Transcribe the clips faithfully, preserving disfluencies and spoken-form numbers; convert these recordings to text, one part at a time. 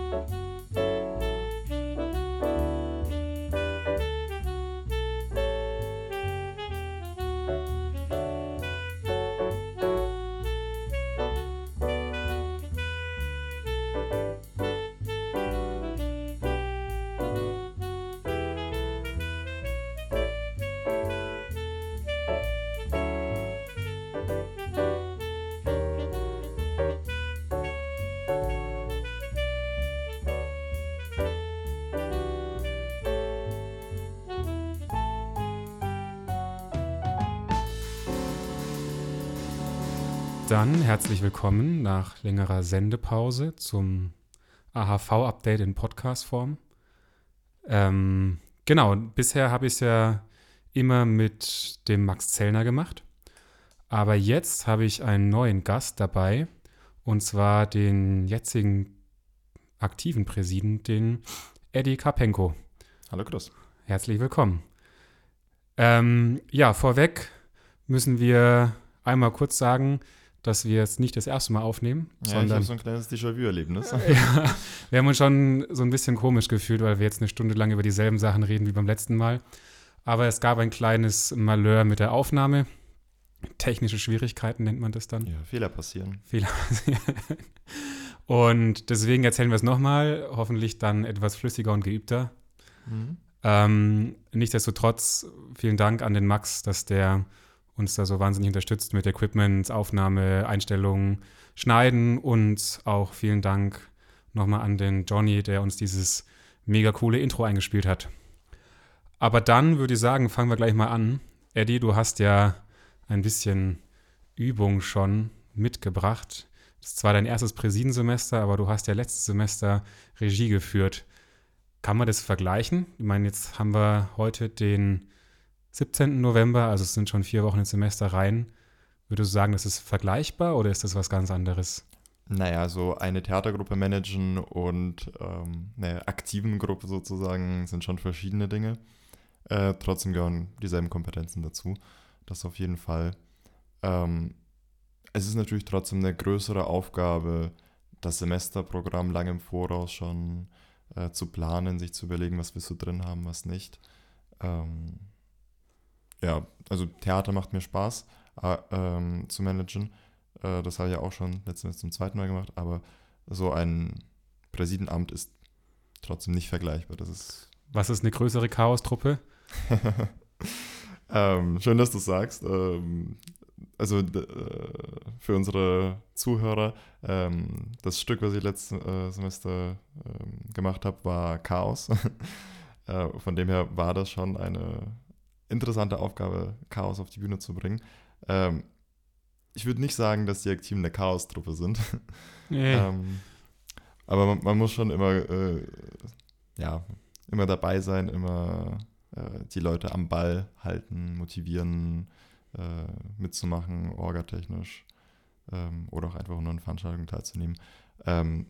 Dann herzlich willkommen nach längerer Sendepause zum A H V-Update in Podcast-Form. Ähm, genau, bisher habe ich es ja immer mit dem Max Zellner gemacht. Aber jetzt habe ich einen neuen Gast dabei, und zwar den jetzigen aktiven Präsidenten, den Eddie Karpenko. Hallo Chris. Herzlich willkommen. Ähm, ja, vorweg müssen wir einmal kurz sagen, dass wir jetzt nicht das erste Mal aufnehmen. Ja, sondern ich habe so ein kleines Déjà-vu-Erlebnis. Ja, wir haben uns schon so ein bisschen komisch gefühlt, weil wir jetzt eine Stunde lang über dieselben Sachen reden wie beim letzten Mal. Aber es gab ein kleines Malheur mit der Aufnahme. Technische Schwierigkeiten nennt man das dann. Ja, Fehler passieren. Fehler passieren. Und deswegen erzählen wir es nochmal, hoffentlich dann etwas flüssiger und geübter. Mhm. Ähm, nichtsdestotrotz, vielen Dank an den Max, dass der uns da so wahnsinnig unterstützt mit Equipment, Aufnahme, Einstellungen, Schneiden, und auch vielen Dank nochmal an den Johnny, der uns dieses mega coole Intro eingespielt hat. Aber dann würde ich sagen, fangen wir gleich mal an. Eddie, du hast ja ein bisschen Übung schon mitgebracht. Das ist zwar dein erstes Präsidensemester, aber du hast ja letztes Semester Regie geführt. Kann man das vergleichen? Ich meine, jetzt haben wir heute den siebzehnten November, also es sind schon vier Wochen ins Semester rein. Würdest du sagen, das ist vergleichbar oder ist das was ganz anderes? Naja, so eine Theatergruppe managen und ähm, eine aktiven Gruppe sozusagen sind schon verschiedene Dinge. Äh, trotzdem gehören dieselben Kompetenzen dazu. Das auf jeden Fall. Ähm, es ist natürlich trotzdem eine größere Aufgabe, das Semesterprogramm lange im Voraus schon äh, zu planen, sich zu überlegen, was willst du drin haben, was nicht. Ähm, Ja, also Theater macht mir Spaß äh, ähm, zu managen. Äh, das habe ich ja auch schon letztens zum zweiten Mal gemacht, aber so ein Präsidentenamt ist trotzdem nicht vergleichbar. Das ist Was ist eine größere Chaostruppe? ähm, schön, dass du es sagst. Ähm, also d- äh, für unsere Zuhörer, ähm, das Stück, was ich letztes äh, Semester ähm, gemacht habe, war Chaos. äh, von dem her war das schon eine interessante Aufgabe, Chaos auf die Bühne zu bringen. Ähm, ich würde nicht sagen, dass die Aktiven eine Chaos-Truppe sind. Nee. ähm, aber man, man muss schon immer, äh, ja, immer dabei sein, immer äh, die Leute am Ball halten, motivieren, äh, mitzumachen, orgatechnisch, ähm, oder auch einfach nur an Veranstaltungen teilzunehmen. Ähm,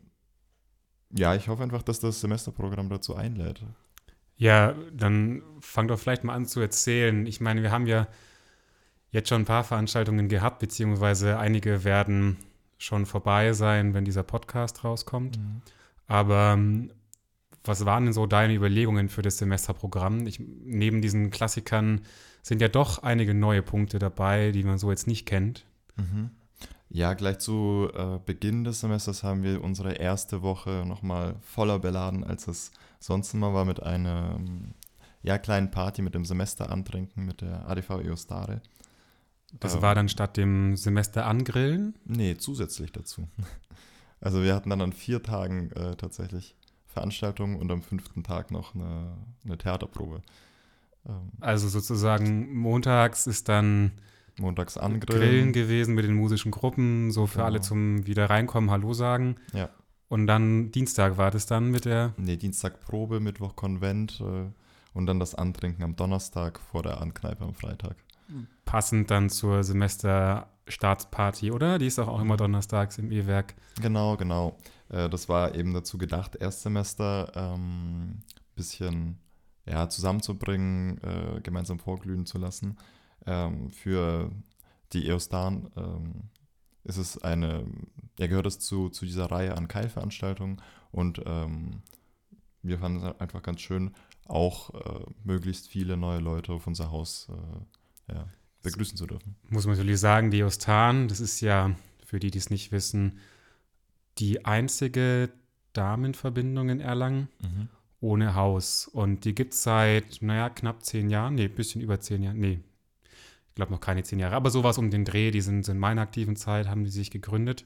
ja, ich hoffe einfach, dass das Semesterprogramm dazu einlädt. Ja, dann fang doch vielleicht mal an zu erzählen. Ich meine, wir haben ja jetzt schon ein paar Veranstaltungen gehabt, beziehungsweise einige werden schon vorbei sein, wenn dieser Podcast rauskommt. Mhm. Aber ähm, was waren denn so deine Überlegungen für das Semesterprogramm? Ich, neben diesen Klassikern sind ja doch einige neue Punkte dabei, die man so jetzt nicht kennt. Mhm. Ja, gleich zu äh, Beginn des Semesters haben wir unsere erste Woche nochmal voller beladen, als es sonst immer war, mit einer ähm, ja, kleinen Party mit dem Semesterantränken mit der A D V Eostare. Das Ähm, war dann statt dem Semester angrillen? Nee, zusätzlich dazu. Also wir hatten dann an vier Tagen äh, tatsächlich Veranstaltungen und am fünften Tag noch eine, eine Theaterprobe. Ähm, Also sozusagen montags ist dann montags Grillen angrillen. gewesen mit den musischen Gruppen, so für Genau. alle zum wieder reinkommen, Hallo sagen. Ja. Und dann Dienstag war das dann mit der... Nee, Dienstag Probe, Mittwoch Konvent äh, und dann das Antrinken am Donnerstag vor der Ankneipe am Freitag. Passend dann zur Semesterstartsparty, oder? Die ist auch, auch immer donnerstags im E-Werk. Genau, genau. Äh, das war eben dazu gedacht, Erstsemester ähm, bisschen ja, zusammenzubringen, äh, gemeinsam vorglühen zu lassen. Ähm, für die Eostan ähm, ist es eine ja, gehört es zu, zu dieser Reihe an Keil-Veranstaltungen und ähm, wir fanden es einfach ganz schön, auch äh, möglichst viele neue Leute auf unser Haus äh, ja, begrüßen zu dürfen. Muss man natürlich sagen, die Ostan, das ist ja, für die, die es nicht wissen, die einzige Damenverbindung in Erlangen Mhm. ohne Haus. Und die gibt es seit, naja, knapp zehn Jahren. Nee, ein bisschen über zehn Jahren. Nee, ich glaube noch keine zehn Jahre. Aber sowas um den Dreh, die sind, sind in meiner aktiven Zeit, haben die sich gegründet.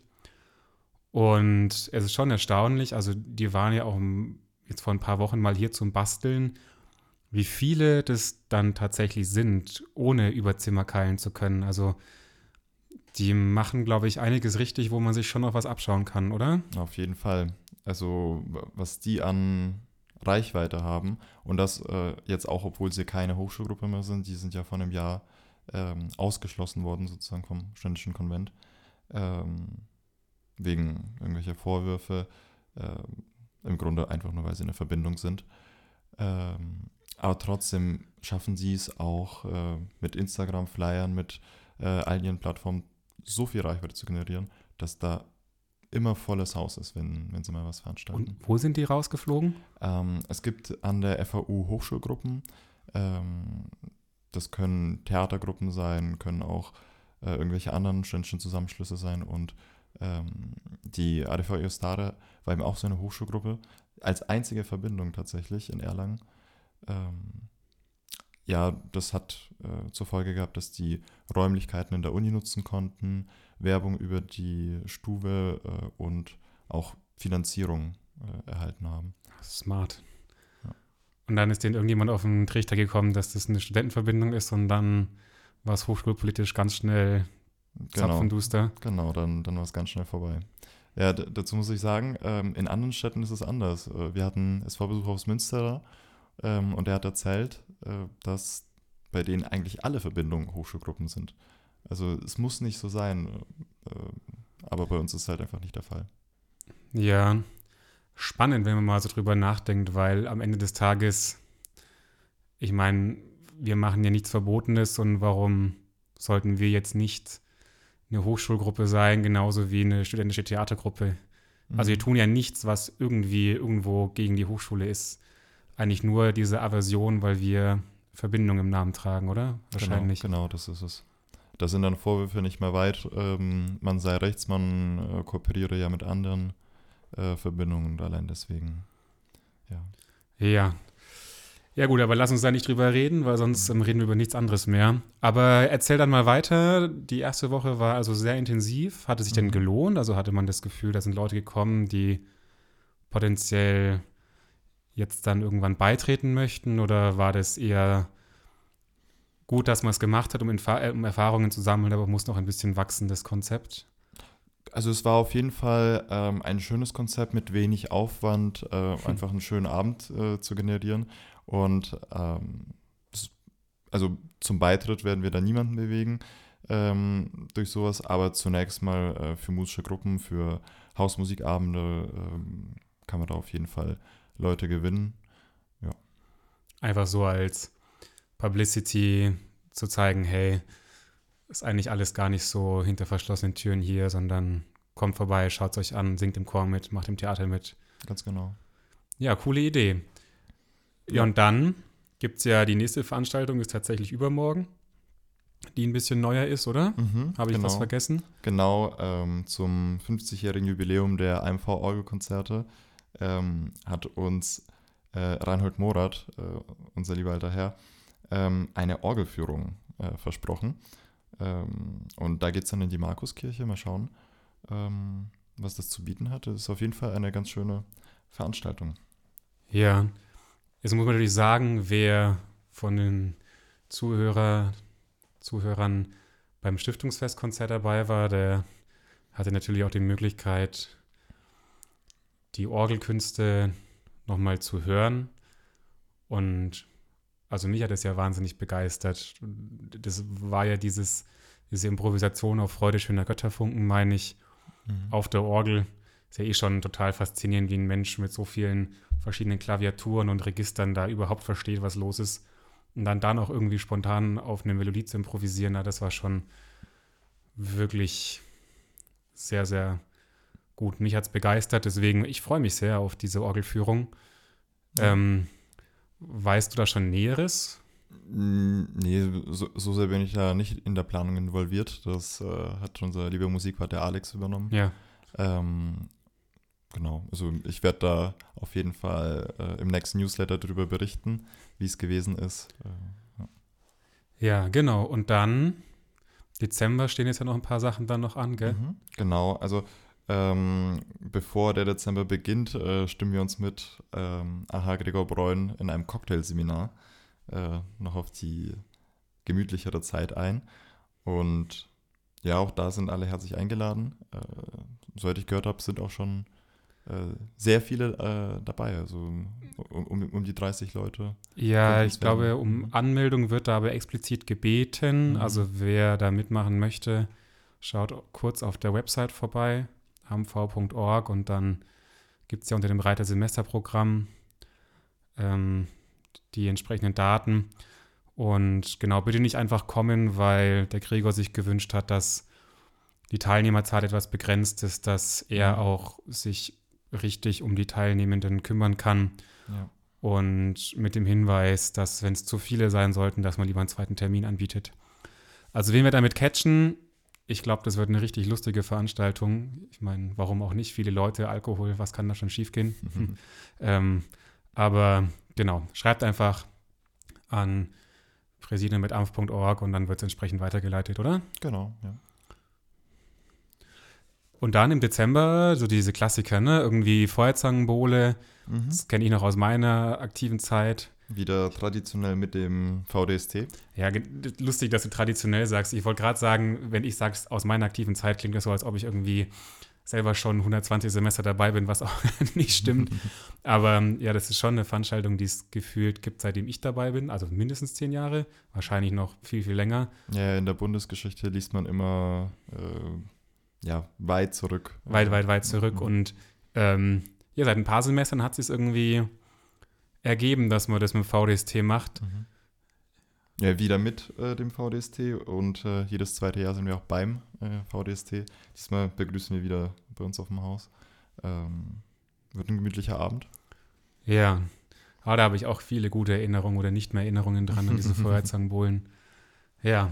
Und es ist schon erstaunlich, also die waren ja auch jetzt vor ein paar Wochen mal hier zum Basteln, wie viele das dann tatsächlich sind, ohne über Zimmer keilen zu können. Also die machen, glaube ich, einiges richtig, wo man sich schon noch was abschauen kann, oder? Auf jeden Fall. Also was die an Reichweite haben und das äh, jetzt auch, obwohl sie keine Hochschulgruppe mehr sind, die sind ja vor einem Jahr ähm, ausgeschlossen worden sozusagen vom Studentischen Konvent ähm, wegen irgendwelcher Vorwürfe, ähm, im Grunde einfach nur, weil sie eine Verbindung sind. Ähm, aber trotzdem schaffen sie es auch äh, mit Instagram-Flyern, mit äh, all ihren Plattformen so viel Reichweite zu generieren, dass da immer volles Haus ist, wenn, wenn sie mal was veranstalten. Und wo sind die rausgeflogen? Ähm, es gibt an der F A U Hochschulgruppen. Ähm, das können Theatergruppen sein, können auch äh, irgendwelche anderen studentischen Zusammenschlüsse sein. Und ähm, die A D V Eostare war eben auch so eine Hochschulgruppe, als einzige Verbindung tatsächlich in Erlangen. Ähm, ja, das hat äh, zur Folge gehabt, dass die Räumlichkeiten in der Uni nutzen konnten, Werbung über die Stuwe äh, und auch Finanzierung äh, erhalten haben. Smart. Ja. Und dann ist denen irgendjemand auf den Trichter gekommen, dass das eine Studentenverbindung ist und dann war es hochschulpolitisch ganz schnell zapfenduster. Genau, genau, dann, dann war es ganz schnell vorbei. Ja, d- dazu muss ich sagen, ähm, in anderen Städten ist es anders. Äh, wir hatten es war Besuch aus Münster ähm, und er hat erzählt, äh, dass bei denen eigentlich alle Verbindungen Hochschulgruppen sind. Also es muss nicht so sein, äh, aber bei uns ist es halt einfach nicht der Fall. Ja, spannend, wenn man mal so drüber nachdenkt, weil am Ende des Tages, ich meine, wir machen ja nichts Verbotenes und warum sollten wir jetzt nicht eine Hochschulgruppe sein, genauso wie eine studentische Theatergruppe? Also wir tun ja nichts, was irgendwie irgendwo gegen die Hochschule ist. Eigentlich nur diese Aversion, weil wir Verbindung im Namen tragen, oder? Wahrscheinlich. Genau, genau, das ist es. Da sind dann Vorwürfe nicht mehr weit. Ähm, man sei rechts, man äh, kooperiere ja mit anderen äh, Verbindungen und allein deswegen, ja. Ja. Ja gut, aber lass uns da nicht drüber reden, weil sonst ähm, reden wir über nichts anderes mehr. Aber erzähl dann mal weiter. Die erste Woche war also sehr intensiv. Hat es sich denn Mhm. gelohnt? Also hatte man das Gefühl, da sind Leute gekommen, die potenziell jetzt dann irgendwann beitreten möchten? Oder war das eher gut, dass man es gemacht hat, um, Infa- äh, um Erfahrungen zu sammeln, aber muss noch ein bisschen wachsen, das Konzept? Also es war auf jeden Fall ähm, ein schönes Konzept mit wenig Aufwand, äh, einfach einen schönen Abend äh, zu generieren. Und ähm, das, also zum Beitritt werden wir da niemanden bewegen ähm, durch sowas, aber zunächst mal äh, für musische Gruppen, für Hausmusikabende ähm, kann man da auf jeden Fall Leute gewinnen. Einfach so als Publicity zu zeigen, hey, ist eigentlich alles gar nicht so hinter verschlossenen Türen hier, sondern kommt vorbei, schaut es euch an, singt im Chor mit, macht im Theater mit. Ganz genau. Ja, coole Idee. Ja, Ja. und dann gibt es ja die nächste Veranstaltung, ist tatsächlich übermorgen, die ein bisschen neuer ist, oder? Mhm, Habe ich genau. was vergessen? Genau, ähm, zum fünfzigjährigen Jubiläum der A M V-Orgelkonzerte ähm, hat uns äh, Reinhold Morath, äh, unser lieber alter Herr, ähm, eine Orgelführung äh, versprochen. Ähm, und da geht es dann in die Markuskirche, mal schauen, ähm, was das zu bieten hat. Das ist auf jeden Fall eine ganz schöne Veranstaltung. Ja. Jetzt muss man natürlich sagen, wer von den Zuhörer, Zuhörern beim Stiftungsfestkonzert dabei war, der hatte natürlich auch die Möglichkeit, die Orgelkünste nochmal zu hören. Und also mich hat das ja wahnsinnig begeistert. Das war ja dieses, diese Improvisation auf Freude schöner Götterfunken, meine ich, Mhm. auf der Orgel. Ist ja eh schon total faszinierend, wie ein Mensch mit so vielen verschiedenen Klaviaturen und Registern da überhaupt versteht, was los ist. Und dann da noch irgendwie spontan auf eine Melodie zu improvisieren, na, das war schon wirklich sehr, sehr gut, mich hat es begeistert, deswegen, ich freue mich sehr auf diese Orgelführung. Ja. Ähm, weißt du da schon Näheres? Nee, so, so sehr bin ich da nicht in der Planung involviert. Das äh, hat unser lieber Musikwart, der Alex, übernommen. Ja. Ähm, genau, also ich werde da auf jeden Fall äh, im nächsten Newsletter darüber berichten, wie es gewesen ist. Äh, ja. ja, genau. Und dann, Dezember stehen jetzt ja noch ein paar Sachen dann noch an, gell? Mhm, genau, also ähm, bevor der Dezember beginnt, äh, stimmen wir uns mit ähm, A H Gregor Breun in einem Cocktailseminar äh, noch auf die gemütlichere Zeit ein. Und ja, auch da sind alle herzlich eingeladen. Äh, soweit ich gehört habe, sind auch schon äh, sehr viele äh, dabei, also um, um, um die dreißig Leute. Ja, ich glaube, um Anmeldung wird da aber explizit gebeten. Mhm. Also wer da mitmachen möchte, schaut kurz auf der Website vorbei, h m v punkt org, und dann gibt es ja unter dem Reiter Semesterprogramm ähm, die entsprechenden Daten. Und genau, bitte nicht einfach kommen, weil der Gregor sich gewünscht hat, dass die Teilnehmerzahl etwas begrenzt ist, dass er auch sich richtig um die Teilnehmenden kümmern kann. Ja. Und mit dem Hinweis, dass, wenn es zu viele sein sollten, dass man lieber einen zweiten Termin anbietet. Also wen wir damit catchen, ich glaube, das wird eine richtig lustige Veranstaltung. Ich meine, warum auch nicht? Viele Leute, Alkohol, was kann da schon schiefgehen? Mhm. ähm, aber genau, schreibt einfach an präsidium mit amf punkt org und dann wird es entsprechend weitergeleitet, oder? Genau, ja. Und dann im Dezember so diese Klassiker, ne? Irgendwie Feuerzangenbowle, mhm. das kenne ich noch aus meiner aktiven Zeit. Wieder traditionell mit dem V D S T. Ja, lustig, dass du traditionell sagst. Ich wollte gerade sagen, wenn ich sage, aus meiner aktiven Zeit, klingt das so, als ob ich irgendwie selber schon hundertzwanzig Semester dabei bin, was auch nicht stimmt. Aber ja, das ist schon eine Veranstaltung, die es gefühlt gibt, seitdem ich dabei bin. Also mindestens zehn Jahre, wahrscheinlich noch viel, viel länger. Ja, in der Bundesgeschichte liest man immer äh, ja, weit zurück. Weit, weit, weit zurück. Mhm. Und ähm, ja, seit ein paar Semestern hat es sich irgendwie ergeben, dass man das mit dem V D S T macht. Mhm. Ja, wieder mit äh, dem V D S T und äh, jedes zweite Jahr sind wir auch beim äh, V D S T. Diesmal begrüßen wir wieder bei uns auf dem Haus. Ähm, wird ein gemütlicher Abend. Ja, aber da habe ich auch viele gute Erinnerungen oder nicht mehr Erinnerungen dran an diese Feuerzangenbowlen. Ja,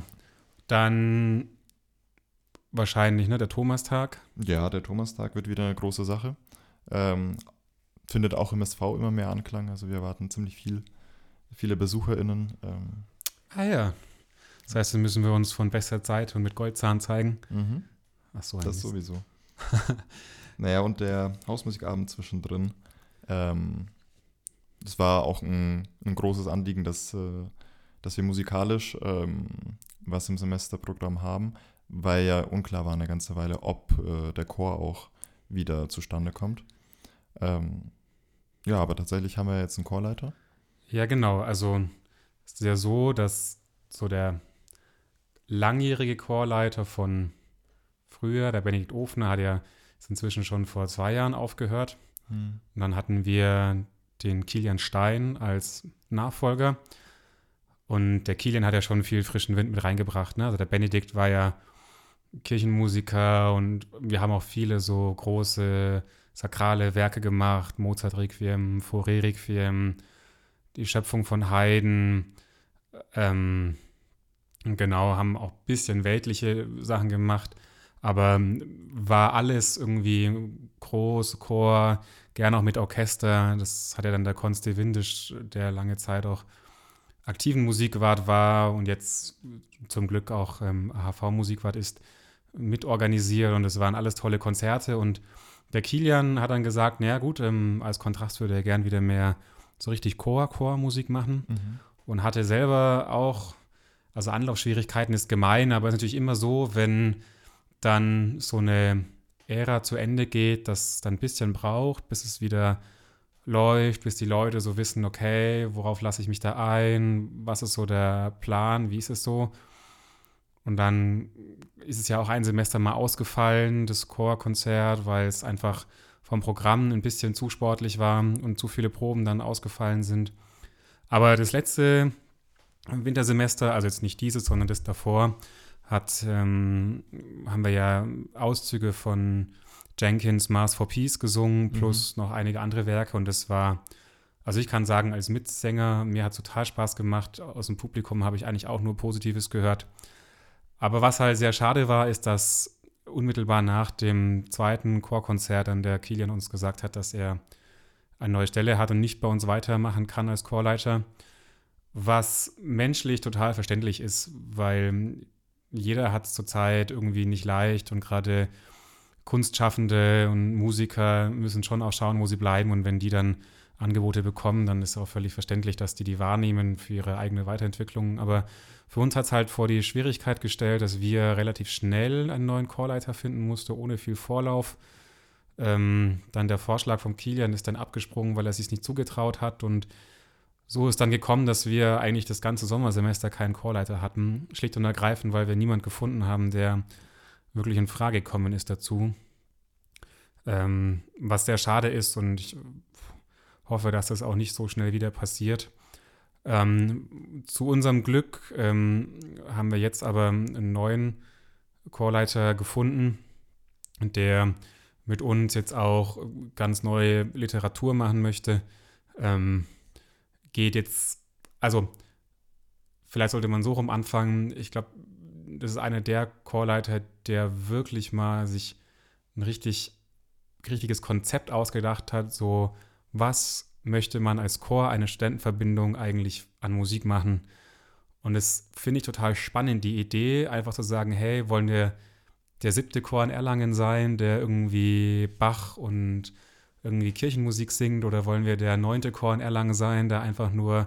dann wahrscheinlich, ne, der Thomastag. Ja, der Thomastag wird wieder eine große Sache. Ähm, findet auch im S V immer mehr Anklang. Also wir erwarten ziemlich viel, viele BesucherInnen. Ähm, ah ja. Das heißt, dann müssen wir uns von bester Zeit und mit Goldzahn zeigen. Mhm. Ach so, das sowieso. Naja, und der Hausmusikabend zwischendrin. Ähm, das war auch ein, ein großes Anliegen, dass, äh, dass wir musikalisch ähm, was im Semesterprogramm haben, weil ja unklar war eine ganze Weile, ob äh, der Chor auch wieder zustande kommt. Ähm, ja, aber tatsächlich haben wir jetzt einen Chorleiter. Ja, genau. Also es ist ja so, dass so der langjährige Chorleiter von früher, der Benedikt Ofner, hat ja ist inzwischen schon vor zwei Jahren aufgehört. Hm. Und dann hatten wir den Kilian Stein als Nachfolger. Und der Kilian hat ja schon viel frischen Wind mit reingebracht. Ne? Also der Benedikt war ja Kirchenmusiker und wir haben auch viele so große sakrale Werke gemacht. Mozart-Requiem, Fauré-Requiem, die Schöpfung von Haydn. Ähm, genau, haben auch ein bisschen weltliche Sachen gemacht. Aber war alles irgendwie groß, Chor, gerne auch mit Orchester. Das hat ja dann der Konsti Windisch, der lange Zeit auch aktiven Musikwart war und jetzt zum Glück auch ähm, A H V-Musikwart ist, mitorganisiert. Und es waren alles tolle Konzerte. Und der Kilian hat dann gesagt, naja gut, ähm, als Kontrast würde er gern wieder mehr so richtig Chor, Chormusik machen. Mhm. Und hatte selber auch, also Anlaufschwierigkeiten ist gemein, aber es ist natürlich immer so, wenn dann so eine Ära zu Ende geht, dass es dann ein bisschen braucht, bis es wieder läuft, bis die Leute so wissen, okay, worauf lasse ich mich da ein, was ist so der Plan, wie ist es so? Und dann ist es ja auch ein Semester mal ausgefallen, das Chorkonzert, weil es einfach vom Programm ein bisschen zu sportlich war und zu viele Proben dann ausgefallen sind. Aber das letzte Wintersemester, also jetzt nicht dieses, sondern das davor, hat, ähm, haben wir ja Auszüge von Jenkins' Mass for Peace gesungen, plus mhm. noch einige andere Werke. Und das war, also ich kann sagen, als Mitsänger, mir hat es total Spaß gemacht. Aus dem Publikum habe ich eigentlich auch nur Positives gehört. Aber was halt sehr schade war, ist, dass unmittelbar nach dem zweiten Chorkonzert dann der Kilian uns gesagt hat, dass er eine neue Stelle hat und nicht bei uns weitermachen kann als Chorleiter. Was menschlich total verständlich ist, weil jeder hat es zurzeit irgendwie nicht leicht und gerade Kunstschaffende und Musiker müssen schon auch schauen, wo sie bleiben, und wenn die dann Angebote bekommen, dann ist auch völlig verständlich, dass die die wahrnehmen für ihre eigene Weiterentwicklung. Aber für uns hat es halt vor die Schwierigkeit gestellt, dass wir relativ schnell einen neuen Chorleiter finden mussten, ohne viel Vorlauf. Ähm, dann der Vorschlag vom Kilian ist dann abgesprungen, weil er es sich nicht zugetraut hat, und so ist dann gekommen, dass wir eigentlich das ganze Sommersemester keinen Chorleiter hatten, schlicht und ergreifend, weil wir niemanden gefunden haben, der wirklich in Frage gekommen ist dazu. Ähm, was sehr schade ist, und ich hoffe, dass das auch nicht so schnell wieder passiert. Ähm, zu unserem Glück ähm, haben wir jetzt aber einen neuen Chorleiter gefunden, der mit uns jetzt auch ganz neue Literatur machen möchte. Ähm, geht jetzt, also vielleicht sollte man so rum anfangen. Ich glaube, das ist einer der Chorleiter, der wirklich mal sich ein richtig, richtiges Konzept ausgedacht hat, so was möchte man als Chor, eine Studentenverbindung eigentlich an Musik machen. Und das finde ich total spannend, die Idee, einfach zu sagen, hey, wollen wir der siebte Chor in Erlangen sein, der irgendwie Bach und irgendwie Kirchenmusik singt, oder wollen wir der neunte Chor in Erlangen sein, der einfach nur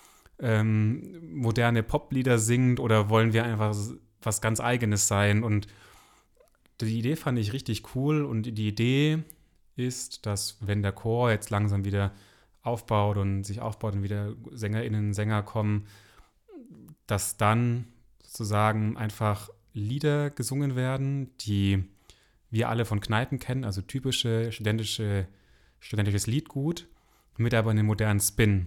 ähm, moderne Poplieder singt, oder wollen wir einfach was ganz Eigenes sein? Und die Idee fand ich richtig cool, und die Idee ist, dass wenn der Chor jetzt langsam wieder aufbaut und sich aufbaut und wieder SängerInnen, Sänger kommen, dass dann sozusagen einfach Lieder gesungen werden, die wir alle von Kneipen kennen, also typische studentische, studentisches Liedgut, mit aber einem modernen Spin.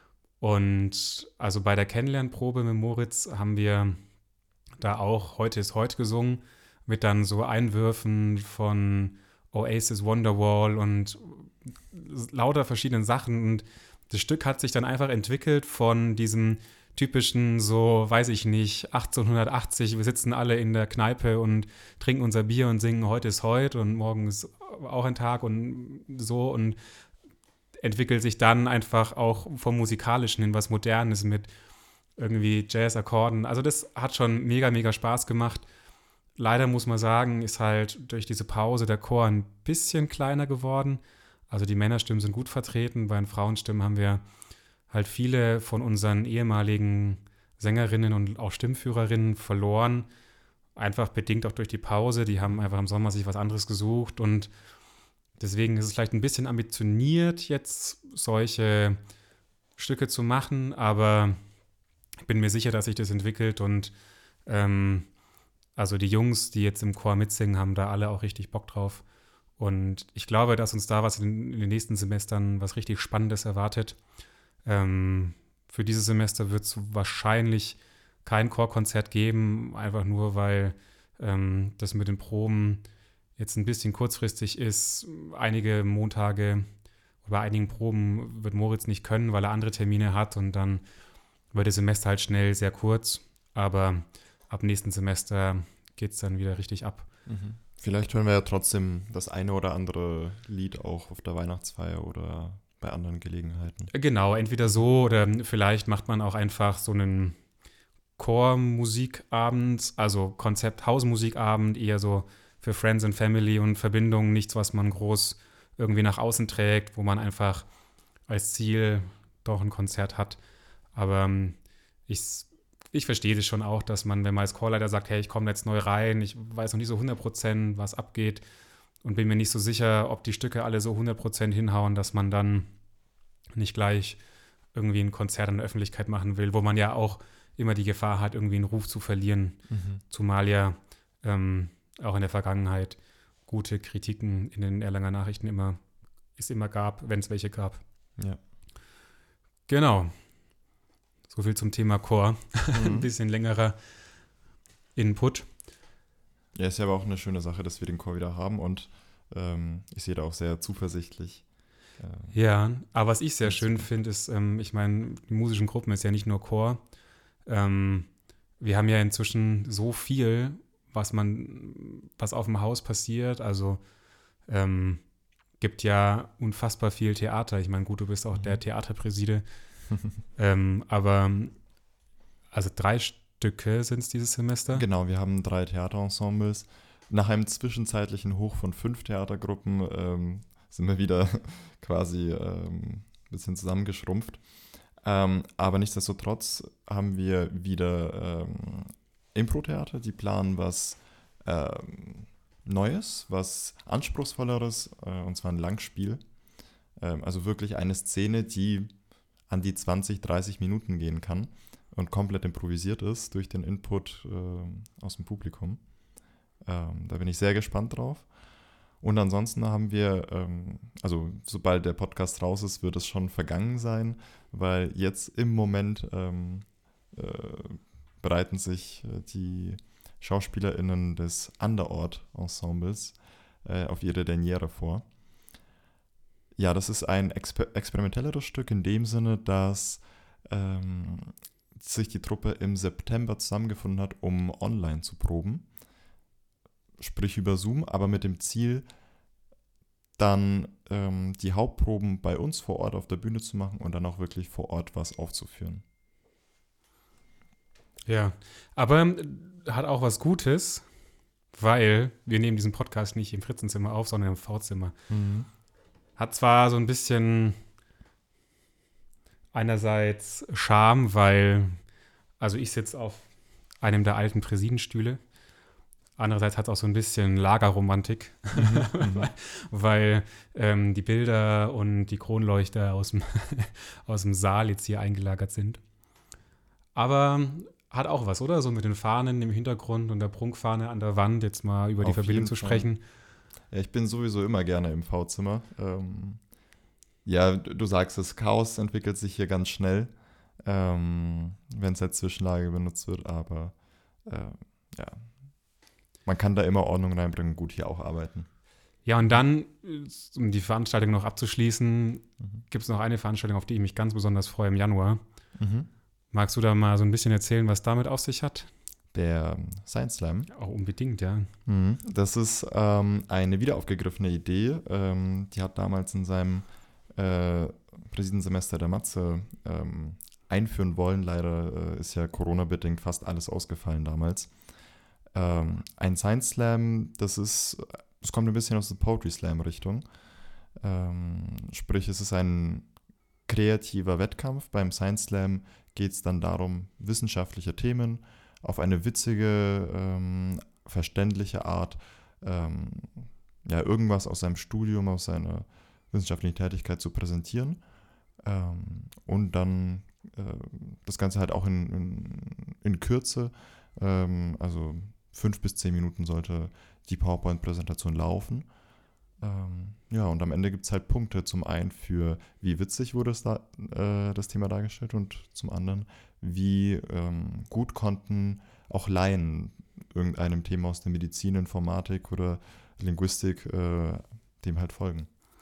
Und also bei der Kennenlernprobe mit Moritz haben wir da auch Heute ist heute gesungen, mit dann so Einwürfen von Oasis, Wonderwall und lauter verschiedenen Sachen. Und das Stück hat sich dann einfach entwickelt von diesem typischen, so, weiß ich nicht, achtzehnhundertachtzig, wir sitzen alle in der Kneipe und trinken unser Bier und singen Heute ist heute und morgen ist auch ein Tag und so, und entwickelt sich dann einfach auch vom Musikalischen hin was Modernes mit irgendwie Jazz-Akkorden. Also das hat schon mega, mega Spaß gemacht. Leider muss man sagen, ist halt durch diese Pause der Chor ein bisschen kleiner geworden. Also die Männerstimmen sind gut vertreten, bei den Frauenstimmen haben wir halt viele von unseren ehemaligen Sängerinnen und auch Stimmführerinnen verloren. Einfach bedingt auch durch die Pause. Die haben einfach im Sommer sich was anderes gesucht, und deswegen ist es vielleicht ein bisschen ambitioniert, jetzt solche Stücke zu machen, aber ich bin mir sicher, dass sich das entwickelt, und ähm, also die Jungs, die jetzt im Chor mitsingen, haben da alle auch richtig Bock drauf. Und ich glaube, dass uns da was in, in den nächsten Semestern was richtig Spannendes erwartet. Ähm, für dieses Semester wird es wahrscheinlich kein Chorkonzert geben, einfach nur, weil ähm, das mit den Proben jetzt ein bisschen kurzfristig ist. Einige Montage oder bei einigen Proben wird Moritz nicht können, weil er andere Termine hat, und dann wird das Semester halt schnell sehr kurz. Aber ab nächsten Semester geht es dann wieder richtig ab. Mhm. Vielleicht hören wir ja trotzdem das eine oder andere Lied auch auf der Weihnachtsfeier oder bei anderen Gelegenheiten. Genau, entweder so, oder vielleicht macht man auch einfach so einen Chormusikabend, also Konzept Hausmusikabend, eher so für Friends and Family und Verbindungen, nichts, was man groß irgendwie nach außen trägt, wo man einfach als Ziel doch ein Konzert hat. Aber ich, ich verstehe das schon auch, dass man, wenn man als Chorleiter sagt, hey, ich komme jetzt neu rein, ich weiß noch nicht so hundert Prozent, was abgeht, und bin mir nicht so sicher, ob die Stücke alle so hundert Prozent hinhauen, dass man dann nicht gleich irgendwie ein Konzert in der Öffentlichkeit machen will, wo man ja auch immer die Gefahr hat, irgendwie einen Ruf zu verlieren, mhm. zumal ja ähm, auch in der Vergangenheit gute Kritiken in den Erlanger Nachrichten immer, es immer gab, wenn es welche gab. Ja. Genau. So viel zum Thema Chor. Mhm. Ein bisschen längerer Input. Ja, ist ja aber auch eine schöne Sache, dass wir den Chor wieder haben, und ähm, ich sehe da auch sehr zuversichtlich. Äh, ja, aber was ich sehr schön finde, ist, ähm, ich meine, die musischen Gruppen ist ja nicht nur Chor. Ähm, wir haben ja inzwischen so viel, was man, was auf dem Haus passiert. Also ähm, gibt ja unfassbar viel Theater. Ich meine, gut, du bist auch mhm. der Theaterpräside. ähm, aber also drei Stücke sind es dieses Semester. Genau, wir haben drei Theaterensembles. Nach einem zwischenzeitlichen Hoch von fünf Theatergruppen ähm, sind wir wieder quasi ähm, ein bisschen zusammengeschrumpft. Ähm, aber nichtsdestotrotz haben wir wieder ähm, Impro-Theater, die planen was ähm, Neues, was Anspruchsvolleres, äh, und zwar ein Langspiel. Ähm, also wirklich eine Szene, die an die zwanzig, dreißig Minuten gehen kann und komplett improvisiert ist durch den Input äh, aus dem Publikum. Ähm, da bin ich sehr gespannt drauf. Und ansonsten haben wir, ähm, also sobald der Podcast raus ist, wird es schon vergangen sein, weil jetzt im Moment ähm, äh, bereiten sich äh, die SchauspielerInnen des Underort-Ensembles äh, auf ihre Derniere vor. Ja, das ist ein exper- experimentelleres Stück in dem Sinne, dass ähm, sich die Truppe im September zusammengefunden hat, um online zu proben. Sprich über Zoom, aber mit dem Ziel, dann ähm, die Hauptproben bei uns vor Ort auf der Bühne zu machen und dann auch wirklich vor Ort was aufzuführen. Ja, aber hat auch was Gutes, weil wir nehmen diesen Podcast nicht im Fritzenzimmer auf, sondern im V-Zimmer. Mhm. Hat zwar so ein bisschen einerseits Charme, weil, also ich sitze auf einem der alten Präsidenstühle. Andererseits hat es auch so ein bisschen Lagerromantik, mhm. weil ähm, die Bilder und die Kronleuchter aus dem, aus dem Saal jetzt hier eingelagert sind. Aber hat auch was, oder? So mit den Fahnen im Hintergrund und der Prunkfahne an der Wand, jetzt mal über die Auf Verbindung zu sprechen. Fall. Ja, ich bin sowieso immer gerne im V-Zimmer. Ähm, ja, du sagst, das Chaos entwickelt sich hier ganz schnell, ähm, wenn es als Zwischenlage benutzt wird, aber äh, ja, man kann da immer Ordnung reinbringen und gut hier auch arbeiten. Ja, und dann, um die Veranstaltung noch abzuschließen, mhm. gibt es noch eine Veranstaltung, auf die ich mich ganz besonders freue im Januar. Mhm. Magst du da mal so ein bisschen erzählen, was damit auf sich hat? Der Science Slam. Auch unbedingt, ja. Mhm. Das ist ähm, eine wiederaufgegriffene Idee. Ähm, die hat damals in seinem äh, Präsidentensemester der Matze ähm, einführen wollen. Leider äh, ist ja Corona-bedingt fast alles ausgefallen damals. Ähm, ein Science Slam, das ist, es kommt ein bisschen aus der Poetry Slam-Richtung. Ähm, sprich, es ist ein kreativer Wettkampf. Beim Science Slam geht es dann darum, wissenschaftliche Themen auf eine witzige, ähm, verständliche Art, ähm, ja, irgendwas aus seinem Studium, aus seiner wissenschaftlichen Tätigkeit zu präsentieren. Ähm, und dann äh, das Ganze halt auch in, in, in Kürze, ähm, also fünf bis zehn Minuten sollte die PowerPoint-Präsentation laufen. Ähm, ja, und am Ende gibt es halt Punkte, zum einen für, wie witzig wurde es da, äh, das Thema dargestellt und zum anderen, wie ähm, gut konnten auch Laien irgendeinem Thema aus der Medizin, Informatik oder Linguistik äh, dem halt folgen.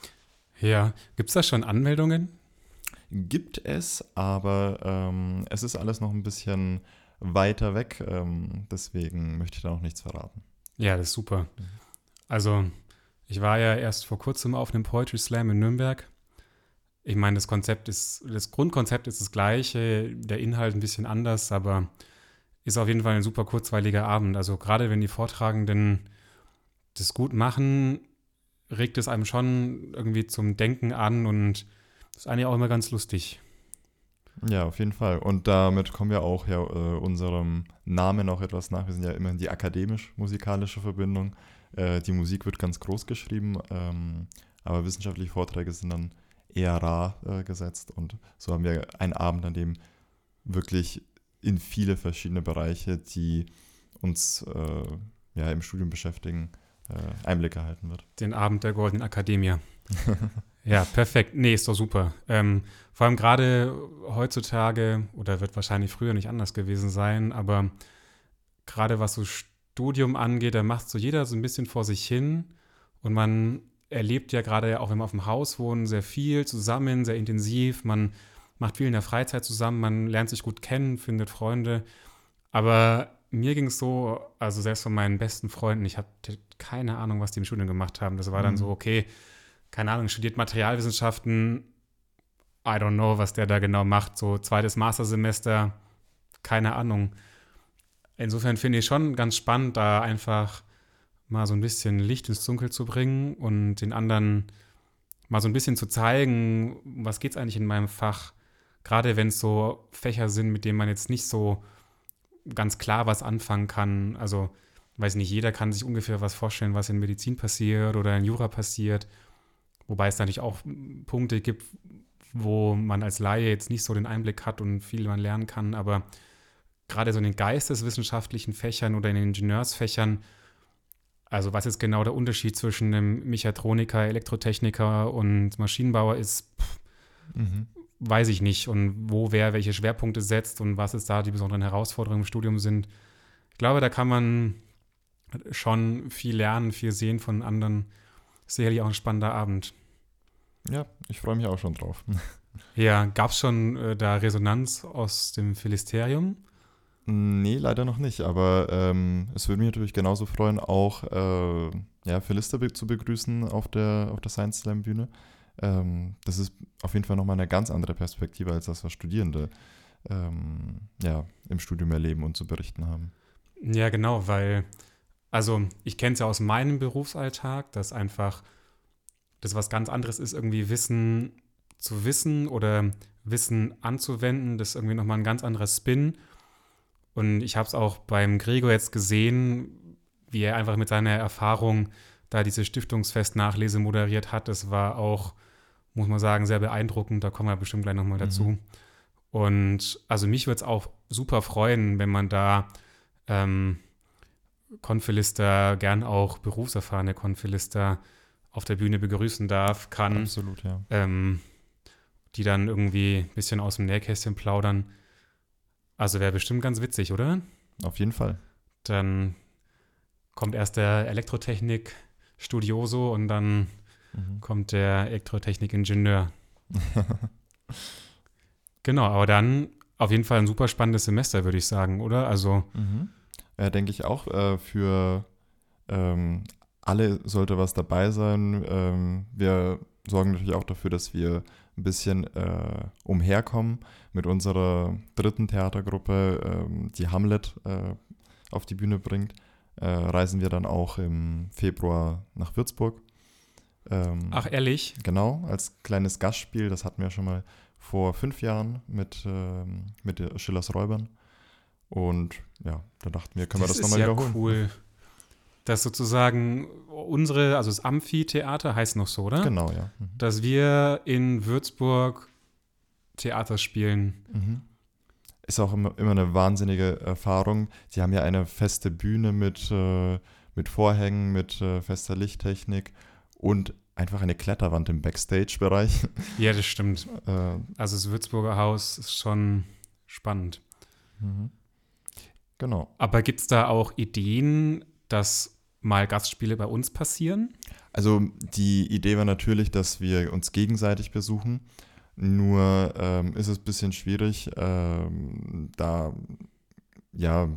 Ja, gibt es da schon Anmeldungen? Gibt es, aber ähm, es ist alles noch ein bisschen weiter weg, ähm, deswegen möchte ich da noch nichts verraten. Ja, das ist super. Also ich war ja erst vor kurzem auf einem Poetry Slam in Nürnberg. Ich meine, das Konzept ist, das Grundkonzept ist das gleiche, der Inhalt ein bisschen anders, aber ist auf jeden Fall ein super kurzweiliger Abend. Also gerade wenn die Vortragenden das gut machen, regt es einem schon irgendwie zum Denken an und das ist eigentlich auch immer ganz lustig. Ja, auf jeden Fall. Und damit kommen wir auch ja äh, unserem Namen auch etwas nach. Wir sind ja immerhin die akademisch-musikalische Verbindung. Äh, die Musik wird ganz groß geschrieben, ähm, aber wissenschaftliche Vorträge sind dann eher rar äh, gesetzt. Und so haben wir einen Abend, an dem wirklich in viele verschiedene Bereiche, die uns äh, ja, im Studium beschäftigen, äh, Einblick erhalten wird. Den Abend der Goldenen Akademie. Ja, perfekt. Nee, ist doch super. Ähm, vor allem gerade heutzutage, oder wird wahrscheinlich früher nicht anders gewesen sein, aber gerade was so Studium angeht, da macht so jeder so ein bisschen vor sich hin Und man erlebt ja gerade, auch wenn man auf dem Haus wohnt, sehr viel zusammen, sehr intensiv. Man macht viel in der Freizeit zusammen, man lernt sich gut kennen, findet Freunde. Aber mir ging es so, also selbst von meinen besten Freunden, ich hatte keine Ahnung, was die im Studium gemacht haben. Das war dann Mhm. so, okay, keine Ahnung, studiert Materialwissenschaften, I don't know, was der da genau macht. So zweites Mastersemester, keine Ahnung. Insofern finde ich schon ganz spannend, da einfach mal so ein bisschen Licht ins Dunkel zu bringen und den anderen mal so ein bisschen zu zeigen, was geht's eigentlich in meinem Fach. Gerade wenn es so Fächer sind, mit denen man jetzt nicht so ganz klar was anfangen kann. Also, weiß nicht, jeder kann sich ungefähr was vorstellen, was in Medizin passiert oder in Jura passiert. Wobei es natürlich auch Punkte gibt, wo man als Laie jetzt nicht so den Einblick hat und viel man lernen kann. Aber gerade so in den geisteswissenschaftlichen Fächern oder in den Ingenieursfächern, also was jetzt genau der Unterschied zwischen einem Mechatroniker, Elektrotechniker und Maschinenbauer ist, pff, Mhm. weiß ich nicht. Und wo wer welche Schwerpunkte setzt und was es da die besonderen Herausforderungen im Studium sind. Ich glaube, da kann man schon viel lernen, viel sehen von anderen. Sicherlich auch ein spannender Abend. Ja, ich freue mich auch schon drauf. Ja, gab es schon äh, da Resonanz aus dem Philisterium? Nee, leider noch nicht, aber ähm, es würde mich natürlich genauso freuen, auch äh, ja, Philister be zu begrüßen auf der, auf der Science Slam Bühne. Ähm, das ist auf jeden Fall nochmal eine ganz andere Perspektive als das, was Studierende ähm, ja, im Studium erleben und zu berichten haben. Ja, genau, weil, also ich kenne es ja aus meinem Berufsalltag, dass einfach das was ganz anderes ist, irgendwie Wissen zu wissen oder Wissen anzuwenden. Das ist irgendwie nochmal ein ganz anderer Spin. Und ich habe es auch beim Gregor jetzt gesehen, wie er einfach mit seiner Erfahrung da diese Stiftungsfest-Nachlese moderiert hat. Das war auch, muss man sagen, sehr beeindruckend. Da kommen wir bestimmt gleich nochmal dazu. Mhm. Und also mich würde es auch super freuen, wenn man da ähm, Konfilister, gern auch berufserfahrene Konfilister auf der Bühne begrüßen darf, kann, Absolut, ja. ähm, die dann irgendwie ein bisschen aus dem Nähkästchen plaudern. Also wäre bestimmt ganz witzig, oder? Auf jeden Fall. Dann kommt erst der Elektrotechnik-Studioso und dann Mhm. kommt der Elektrotechnik-Ingenieur. Genau, aber dann auf jeden Fall ein super spannendes Semester, würde ich sagen, oder? Also, Mhm. Ja, denke ich auch, äh, für ähm, alle sollte was dabei sein. Ähm, wir sorgen natürlich auch dafür, dass wir ein bisschen äh, umherkommen mit unserer dritten Theatergruppe, ähm, die Hamlet äh, auf die Bühne bringt. Äh, reisen wir dann auch im Februar nach Würzburg. Ähm, ach ehrlich, Genau, als kleines Gastspiel. Das hatten wir schon mal vor fünf Jahren mit, ähm, mit der Schillers Räubern. Und ja, da dachten wir, können wir das, das ist nochmal ja wiederholen. cool. Dass sozusagen unsere, also das Amphitheater heißt noch so, oder? Genau, ja. Mhm. Dass wir in Würzburg Theater spielen. Mhm. Ist auch immer, immer eine wahnsinnige Erfahrung. Sie haben ja eine feste Bühne mit, äh, mit Vorhängen, mit äh, fester Lichttechnik und einfach eine Kletterwand im Backstage-Bereich. Ja, das stimmt. äh, Also das Würzburger Haus ist schon spannend. mhm. Genau. Aber gibt es da auch Ideen, dass mal Gastspiele bei uns passieren? Also die Idee war natürlich, dass wir uns gegenseitig besuchen. Nur ähm, ist es ein bisschen schwierig, ähm, da ja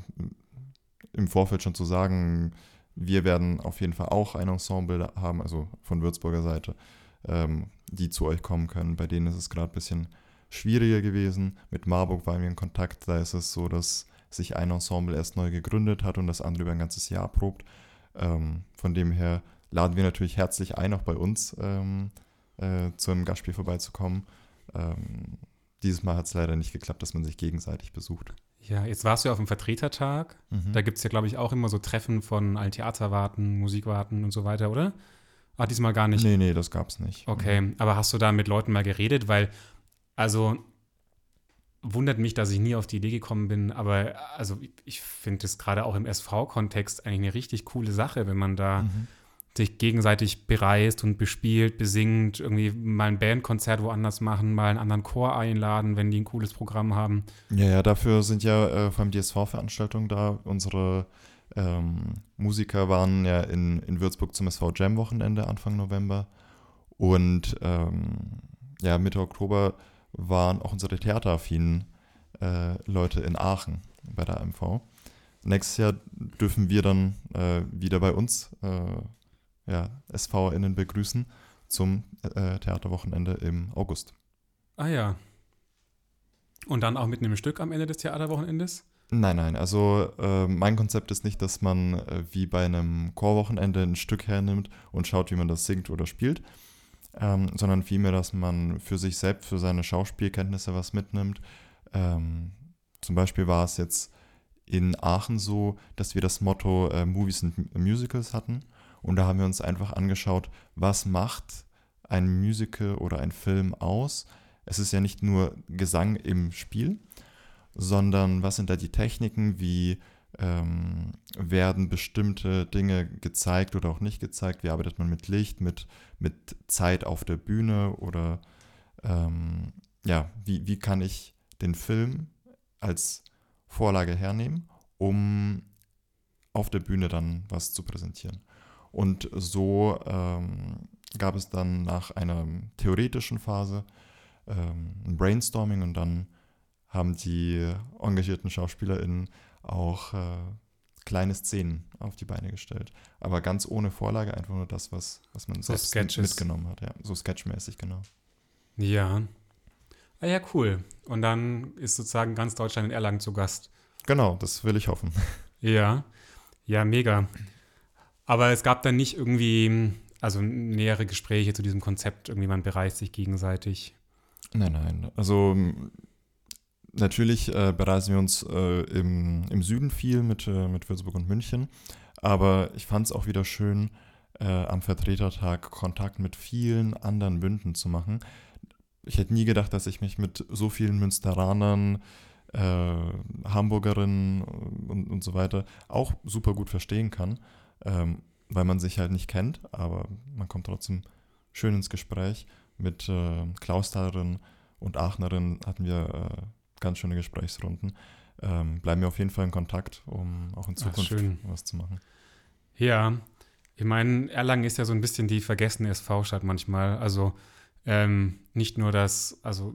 im Vorfeld schon zu sagen, wir werden auf jeden Fall auch ein Ensemble haben, also von Würzburger Seite, ähm, die zu euch kommen können. Bei denen ist es gerade ein bisschen schwieriger gewesen. Mit Marburg waren wir in Kontakt, da ist es so, dass sich ein Ensemble erst neu gegründet hat und das andere über ein ganzes Jahr probt. Ähm, von dem her laden wir natürlich herzlich ein, auch bei uns ähm, äh, zu einem Gastspiel vorbeizukommen. Ähm, dieses Mal hat es leider nicht geklappt, dass man sich gegenseitig besucht. Ja, jetzt warst du ja auf dem Vertretertag. Mhm. Da gibt es ja, glaube ich, auch immer so Treffen von allen Theaterwarten, Musikwarten und so weiter, oder? Ah, diesmal gar nicht. Nee, nee, das gab's nicht. Okay, Mhm. aber hast du da mit Leuten mal geredet? Weil, also, wundert mich, dass ich nie auf die Idee gekommen bin, aber also ich finde das gerade auch im S V-Kontext eigentlich eine richtig coole Sache, wenn man da Mhm. sich gegenseitig bereist und bespielt, besingt, irgendwie mal ein Bandkonzert woanders machen, mal einen anderen Chor einladen, wenn die ein cooles Programm haben. Ja, ja, dafür sind ja äh, vor allem die S V-Veranstaltungen da. Unsere Ähm, Musiker waren ja in, in Würzburg zum S V Jam-Wochenende Anfang November. Und ähm, ja, Mitte Oktober waren auch unsere theateraffinen äh, Leute in Aachen bei der A M V. Nächstes Jahr dürfen wir dann äh, wieder bei uns äh, ja, SVerInnen begrüßen zum äh, Theaterwochenende im August. Ah ja. Und dann auch mit einem Stück am Ende des Theaterwochenendes? Nein, nein, also äh, mein Konzept ist nicht, dass man äh, wie bei einem Chorwochenende ein Stück hernimmt und schaut, wie man das singt oder spielt, ähm, sondern vielmehr, dass man für sich selbst, für seine Schauspielkenntnisse was mitnimmt. Ähm, zum Beispiel war es jetzt in Aachen so, dass wir das Motto äh, Movies and Musicals hatten und da haben wir uns einfach angeschaut, was macht ein Musical oder ein Film aus. Es ist ja nicht nur Gesang im Spiel, sondern was sind da die Techniken, wie ähm, werden bestimmte Dinge gezeigt oder auch nicht gezeigt, wie arbeitet man mit Licht, mit, mit Zeit auf der Bühne oder ähm, ja, wie, wie kann ich den Film als Vorlage hernehmen, um auf der Bühne dann was zu präsentieren. Und so ähm, gab es dann nach einer theoretischen Phase ähm, ein Brainstorming und dann haben die engagierten SchauspielerInnen auch äh, kleine Szenen auf die Beine gestellt. Aber ganz ohne Vorlage, einfach nur das, was, was man So selbst Sketches. mitgenommen hat. Ja, so sketchmäßig, genau. Ja. Ah ja, cool. Und dann ist sozusagen ganz Deutschland in Erlangen zu Gast. Genau, das will ich hoffen. Ja, ja, mega. Aber es gab dann nicht irgendwie, also nähere Gespräche zu diesem Konzept, irgendwie man bereicht sich gegenseitig. Nein, nein. Also natürlich äh, bereisen wir uns äh, im, im Süden viel mit, äh, mit Würzburg und München, aber ich fand es auch wieder schön, äh, am Vertretertag Kontakt mit vielen anderen Bünden zu machen. Ich hätte nie gedacht, dass ich mich mit so vielen Münsteranern, äh, Hamburgerinnen und, und so weiter auch super gut verstehen kann, ähm, weil man sich halt nicht kennt, aber man kommt trotzdem schön ins Gespräch. Mit äh, Klaustalerin und Aachenerin hatten wir äh, ganz schöne Gesprächsrunden. Ähm, bleiben wir auf jeden Fall in Kontakt, um auch in Zukunft Ach, was zu machen. Ja, ich meine, Erlangen ist ja so ein bisschen die vergessene S V-Stadt manchmal. Also ähm, nicht nur das, also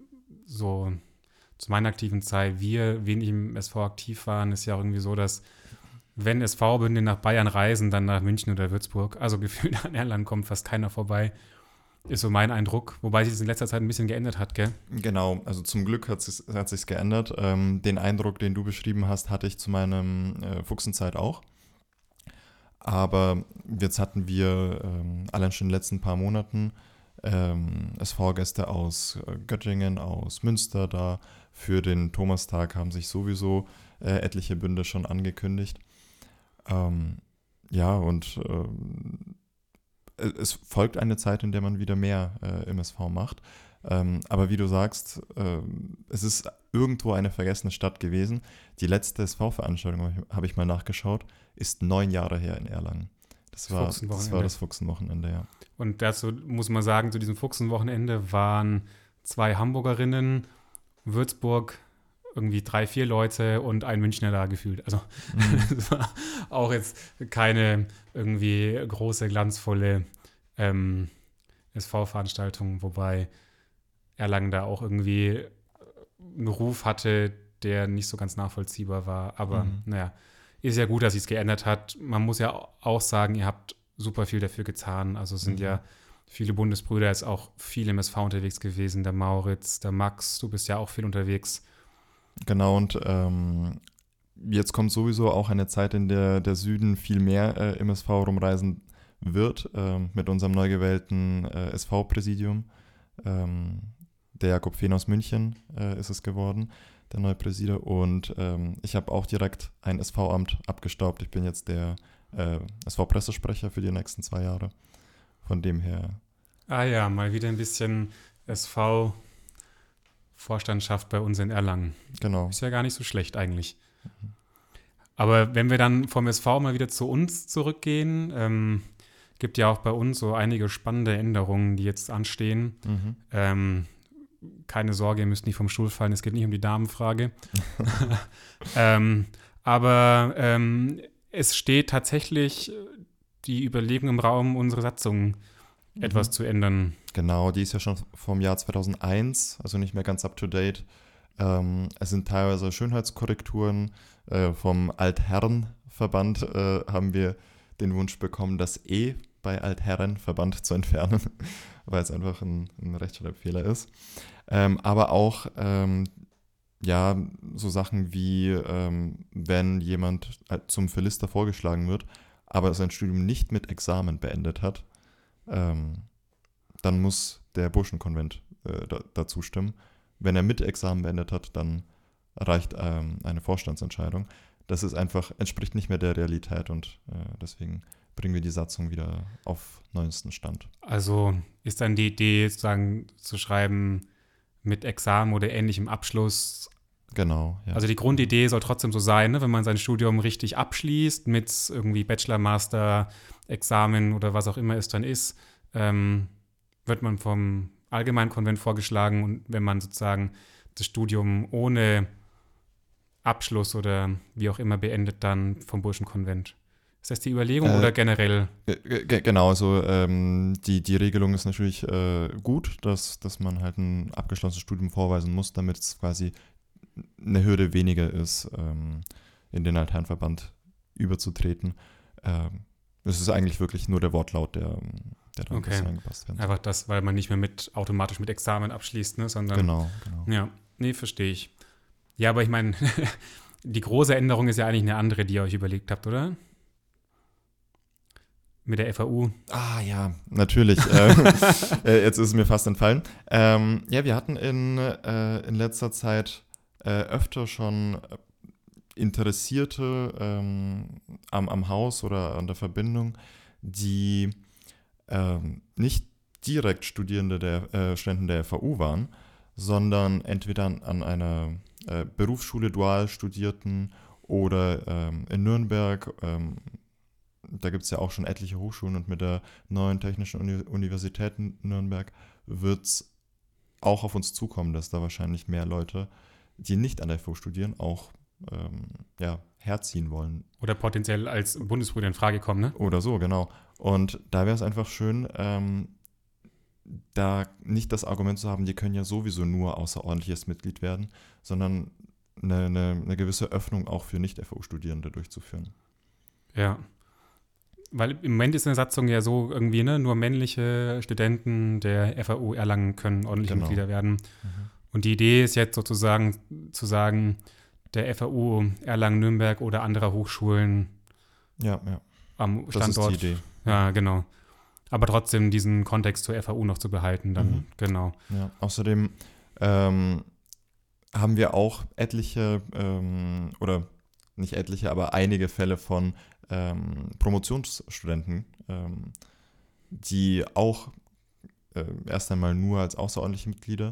so zu meiner aktiven Zeit, wir wenig im S V aktiv waren, ist ja auch irgendwie so, dass wenn S V-Bünde nach Bayern reisen, dann nach München oder Würzburg. Also gefühlt an Erlangen kommt fast keiner vorbei. Ist so mein Eindruck, wobei sich das in letzter Zeit ein bisschen geändert hat, gell? Genau, also zum Glück hat es hat sich's geändert. Ähm, den Eindruck, den du beschrieben hast, hatte ich zu meinem äh, Fuchsenzeit auch. Aber jetzt hatten wir ähm, allein schon in den letzten paar Monaten ähm, S V-Gäste aus äh, Göttingen, aus Münster da. Für den Thomastag haben sich sowieso äh, etliche Bünde schon angekündigt. Ähm, ja, und ähm, es folgt eine Zeit, in der man wieder mehr äh, im S V macht. Ähm, aber wie du sagst, äh, es ist irgendwo eine vergessene Stadt gewesen. Die letzte S V-Veranstaltung, habe ich mal nachgeschaut, ist neun Jahre her in Erlangen. Das war das, war das Fuchsenwochenende, ja. Und dazu muss man sagen, zu diesem Fuchsenwochenende waren zwei Hamburgerinnen, Würzburg, irgendwie drei, vier Leute und ein Münchner da gefühlt. Also mhm. Das war auch jetzt keine irgendwie große, glanzvolle ähm, S V-Veranstaltung, wobei Erlangen da auch irgendwie einen Ruf hatte, der nicht so ganz nachvollziehbar war. Aber mhm. naja, ist ja gut, dass sich es geändert hat. Man muss ja auch sagen, ihr habt super viel dafür getan. Also es sind mhm. ja viele Bundesbrüder, jetzt auch viel im S V unterwegs gewesen. Der Mauritz, der Max, du bist ja auch viel unterwegs. Genau, und ähm, jetzt kommt sowieso auch eine Zeit, in der der Süden viel mehr äh, im S V rumreisen wird, äh, mit unserem neu gewählten äh, S V-Präsidium. Ähm, der Jakob Fehn aus München äh, ist es geworden, der neue Präsidium. Und ähm, ich habe auch direkt ein S V-Amt abgestaubt. Ich bin jetzt der äh, S V-Pressesprecher für die nächsten zwei Jahre. Von dem her. Ah ja, mal wieder ein bisschen S V- Vorstandschaft bei uns in Erlangen. Genau. Ist ja gar nicht so schlecht eigentlich. Mhm. Aber wenn wir dann vom S V mal wieder zu uns zurückgehen, ähm, gibt ja auch bei uns so einige spannende Änderungen, die jetzt anstehen. Mhm. Ähm, keine Sorge, ihr müsst nicht vom Stuhl fallen, es geht nicht um die Damenfrage. ähm, aber ähm, es steht tatsächlich die Überlegung im Raum, unsere Satzung mhm. etwas zu ändern. Genau, die ist ja schon vom Jahr zweitausendeins, also nicht mehr ganz up-to-date. Ähm, es sind teilweise Schönheitskorrekturen. Äh, vom Altherrenverband äh, haben wir den Wunsch bekommen, das E bei Altherrenverband zu entfernen, weil es einfach ein, ein Rechtschreibfehler ist. Ähm, aber auch ähm, ja, so Sachen wie, ähm, wenn jemand zum Philister vorgeschlagen wird, aber sein Studium nicht mit Examen beendet hat, ähm, dann muss der Burschenkonvent äh, da, dazu stimmen. Wenn er mit Examen beendet hat, dann reicht ähm, eine Vorstandsentscheidung. Das ist einfach, entspricht nicht mehr der Realität und äh, deswegen bringen wir die Satzung wieder auf neuesten Stand. Also ist dann die Idee, sozusagen zu schreiben, mit Examen oder ähnlichem Abschluss. Genau, ja. Also die Grundidee soll trotzdem so sein, ne, wenn man sein Studium richtig abschließt, mit irgendwie Bachelor, Master, Examen oder was auch immer es dann ist, ähm, wird man vom Allgemeinkonvent vorgeschlagen und wenn man sozusagen das Studium ohne Abschluss oder wie auch immer beendet, dann vom Burschenkonvent. Ist das die Überlegung äh, oder generell? G- g- genau, also ähm, die, die Regelung ist natürlich äh, gut, dass, dass man halt ein abgeschlossenes Studium vorweisen muss, damit es quasi eine Hürde weniger ist, ähm, in den Altherrenverband überzutreten. Ähm, es ist eigentlich wirklich nur der Wortlaut, der, der da ein okay. bisschen angepasst wird. Einfach das, weil man nicht mehr mit automatisch mit Examen abschließt, ne, sondern Genau, genau. Ja, nee, verstehe ich. Ja, aber ich meine, die große Änderung ist ja eigentlich eine andere, die ihr euch überlegt habt, oder? Mit der F A U. Ah ja, natürlich. äh, jetzt ist es mir fast entfallen. Ähm, ja, wir hatten in, äh, in letzter Zeit äh, öfter schon Interessierte ähm, am, am Haus oder an der Verbindung, die ähm, nicht direkt Studierende der äh, Studenten der F A U waren, sondern entweder an, an einer äh, Berufsschule dual studierten oder ähm, in Nürnberg. Ähm, da gibt es ja auch schon etliche Hochschulen und mit der neuen Technischen Uni- Universität in Nürnberg wird es auch auf uns zukommen, dass da wahrscheinlich mehr Leute, die nicht an der F A U studieren, auch ähm, ja, herziehen wollen. Oder potenziell als Bundesbrüder in Frage kommen, ne? Oder so, genau. Und da wäre es einfach schön, ähm, da nicht das Argument zu haben, die können ja sowieso nur außerordentliches Mitglied werden, sondern eine, eine, eine gewisse Öffnung auch für Nicht-F A U-Studierende durchzuführen. Ja. Weil im Moment ist eine Satzung ja so irgendwie, ne, nur männliche Studenten der F A U Erlangen können ordentliche Genau. Mitglieder werden. Mhm. Und die Idee ist jetzt sozusagen zu sagen, der F A U Erlangen-Nürnberg oder anderer Hochschulen Ja, ja. am Das Standort. ist die Idee. Ja, genau. Aber trotzdem diesen Kontext zur F A U noch zu behalten, dann Mhm. genau. Ja, außerdem ähm, haben wir auch etliche, ähm, oder nicht etliche, aber einige Fälle von ähm, Promotionsstudenten, ähm, die auch äh, erst einmal nur als außerordentliche Mitglieder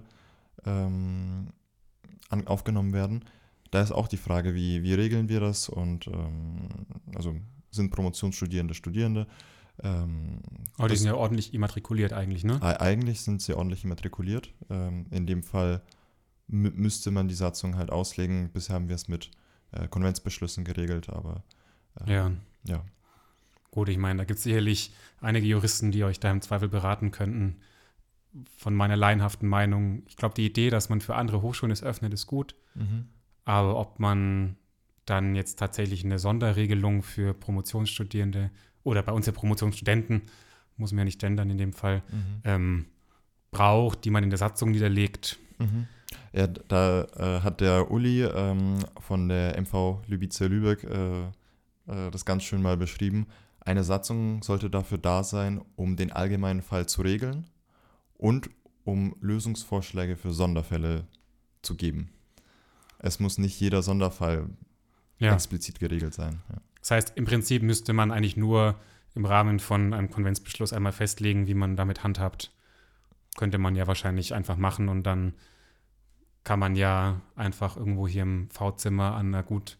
ähm, an, aufgenommen werden. Da ist auch die Frage, wie, wie regeln wir das und ähm, also sind Promotionsstudierende Studierende. Ähm, Aber die sind ja ordentlich immatrikuliert eigentlich, ne? Eigentlich sind sie ordentlich immatrikuliert. Ähm, in dem Fall m- müsste man die Satzung halt auslegen. Bisher haben wir es mit äh, Konventsbeschlüssen geregelt, aber äh, Ja. ja. Gut, ich meine, da gibt es sicherlich einige Juristen, die euch da im Zweifel beraten könnten. Von meiner laienhaften Meinung, ich glaube, die Idee, dass man für andere Hochschulen es öffnet, ist gut. Mhm. Aber ob man dann jetzt tatsächlich eine Sonderregelung für Promotionsstudierende oder bei uns ja Promotionsstudenten, muss man ja nicht gendern in dem Fall, Mhm. ähm, braucht, die man in der Satzung niederlegt. Mhm. Ja, da äh, hat der Uli ähm, von der M V Lübice-Lübeck äh, äh, das ganz schön mal beschrieben. Eine Satzung sollte dafür da sein, um den allgemeinen Fall zu regeln und um Lösungsvorschläge für Sonderfälle zu geben. Es muss nicht jeder Sonderfall Ja. explizit geregelt sein. Ja. Das heißt, im Prinzip müsste man eigentlich nur im Rahmen von einem Konventsbeschluss einmal festlegen, wie man damit handhabt. Könnte man ja wahrscheinlich einfach machen und dann kann man ja einfach irgendwo hier im V-Zimmer an einer gut,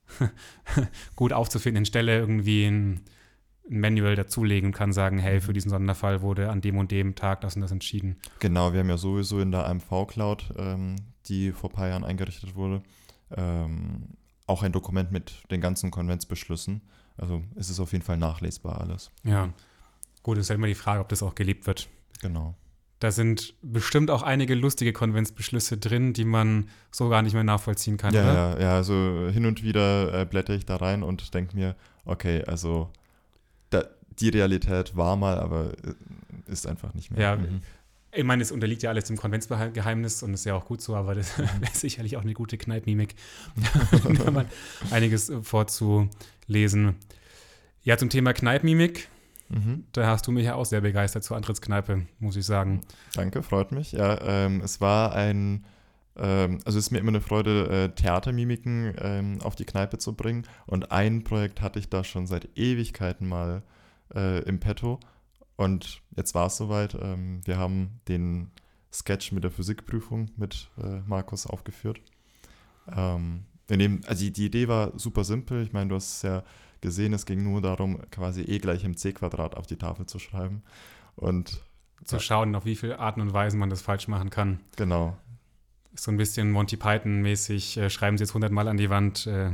gut aufzufindenden Stelle irgendwie ein, ein Manual dazulegen und kann sagen, hey, für diesen Sonderfall wurde an dem und dem Tag das und das entschieden. Genau, wir haben ja sowieso in der A M V-Cloud, ähm, die vor ein paar Jahren eingerichtet wurde, ähm, auch ein Dokument mit den ganzen Konventsbeschlüssen. Also es ist auf jeden Fall nachlesbar alles. Ja, gut, es ist ja immer die Frage, ob das auch gelebt wird. Genau. Da sind bestimmt auch einige lustige Konventsbeschlüsse drin, die man so gar nicht mehr nachvollziehen kann, Ja, oder? ja, ja, also hin und wieder äh, blätter ich da rein und denke mir, okay, also da, die Realität war mal, aber äh, ist einfach nicht mehr. Ja, Mhm. ich meine, es unterliegt ja alles dem Konventsgeheimnis und ist ja auch gut so, aber das wäre sicherlich auch eine gute Kneippmimik, da mal einiges vorzulesen. Ja, zum Thema Kneippmimik, Mhm. da hast du mich ja auch sehr begeistert zur Antrittskneipe, muss ich sagen. Danke, freut mich. Ja, ähm, es war ein, ähm, also es ist mir immer eine Freude, äh, Theatermimiken ähm, auf die Kneipe zu bringen. Und ein Projekt hatte ich da schon seit Ewigkeiten mal äh, im Petto. Und jetzt war es soweit. Ähm, wir haben den Sketch mit der Physikprüfung mit äh, Markus aufgeführt. Ähm, in dem, also die, die Idee war super simpel. Ich meine, du hast es ja gesehen, es ging nur darum, quasi E gleich im c Quadrat auf die Tafel zu schreiben. Und Zu ja, schauen, auf wie viele Arten und Weisen man das falsch machen kann. genau. So ein bisschen Monty Python-mäßig, äh, schreiben sie jetzt hundertmal an die Wand. Äh.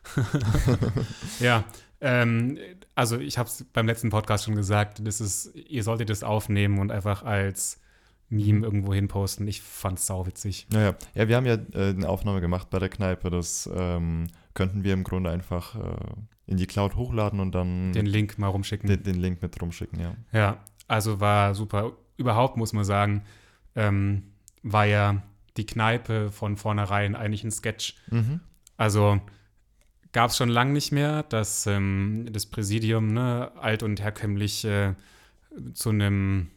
Ja, ähm, also ich habe es beim letzten Podcast schon gesagt, das ist, ihr solltet das aufnehmen und einfach als Meme irgendwo hin posten. Ich fand's sauwitzig. Ja, ja. Ja, wir haben ja äh, eine Aufnahme gemacht bei der Kneipe. Das ähm, könnten wir im Grunde einfach äh, in die Cloud hochladen und dann Den Link mal rumschicken. den, den Link mit rumschicken, ja. Ja, also war super. Überhaupt muss man sagen, ähm, war ja die Kneipe von vornherein eigentlich ein Sketch. Mhm. Also gab es schon lange nicht mehr, dass ähm, das Präsidium ne, alt und herkömmlich äh, zu einem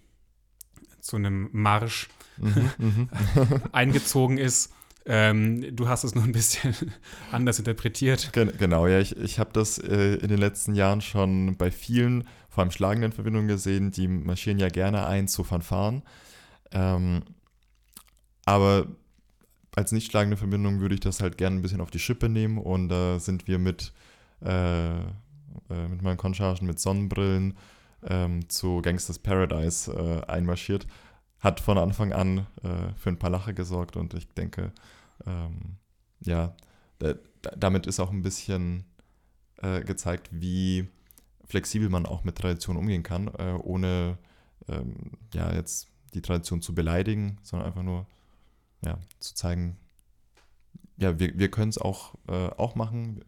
zu einem Marsch Mhm. Mhm. eingezogen ist. Ähm, du hast es nur ein bisschen anders interpretiert. Gen genau, ja, ich, ich habe das äh, in den letzten Jahren schon bei vielen, vor allem schlagenden Verbindungen gesehen, die marschieren ja gerne ein zu Fanfaren. Ähm, aber als nicht schlagende Verbindung würde ich das halt gerne ein bisschen auf die Schippe nehmen und da äh, sind wir mit, äh, äh, mit meinen Conchargen, mit Sonnenbrillen ähm, zu Gangsters Paradise äh, einmarschiert. Hat von Anfang an äh, für ein paar Lacher gesorgt und ich denke, ähm, ja, da, damit ist auch ein bisschen äh, gezeigt, wie flexibel man auch mit Tradition umgehen kann, äh, ohne ähm, ja, jetzt die Tradition zu beleidigen, sondern einfach nur ja, zu zeigen, ja, wir, wir können es auch, äh, auch machen.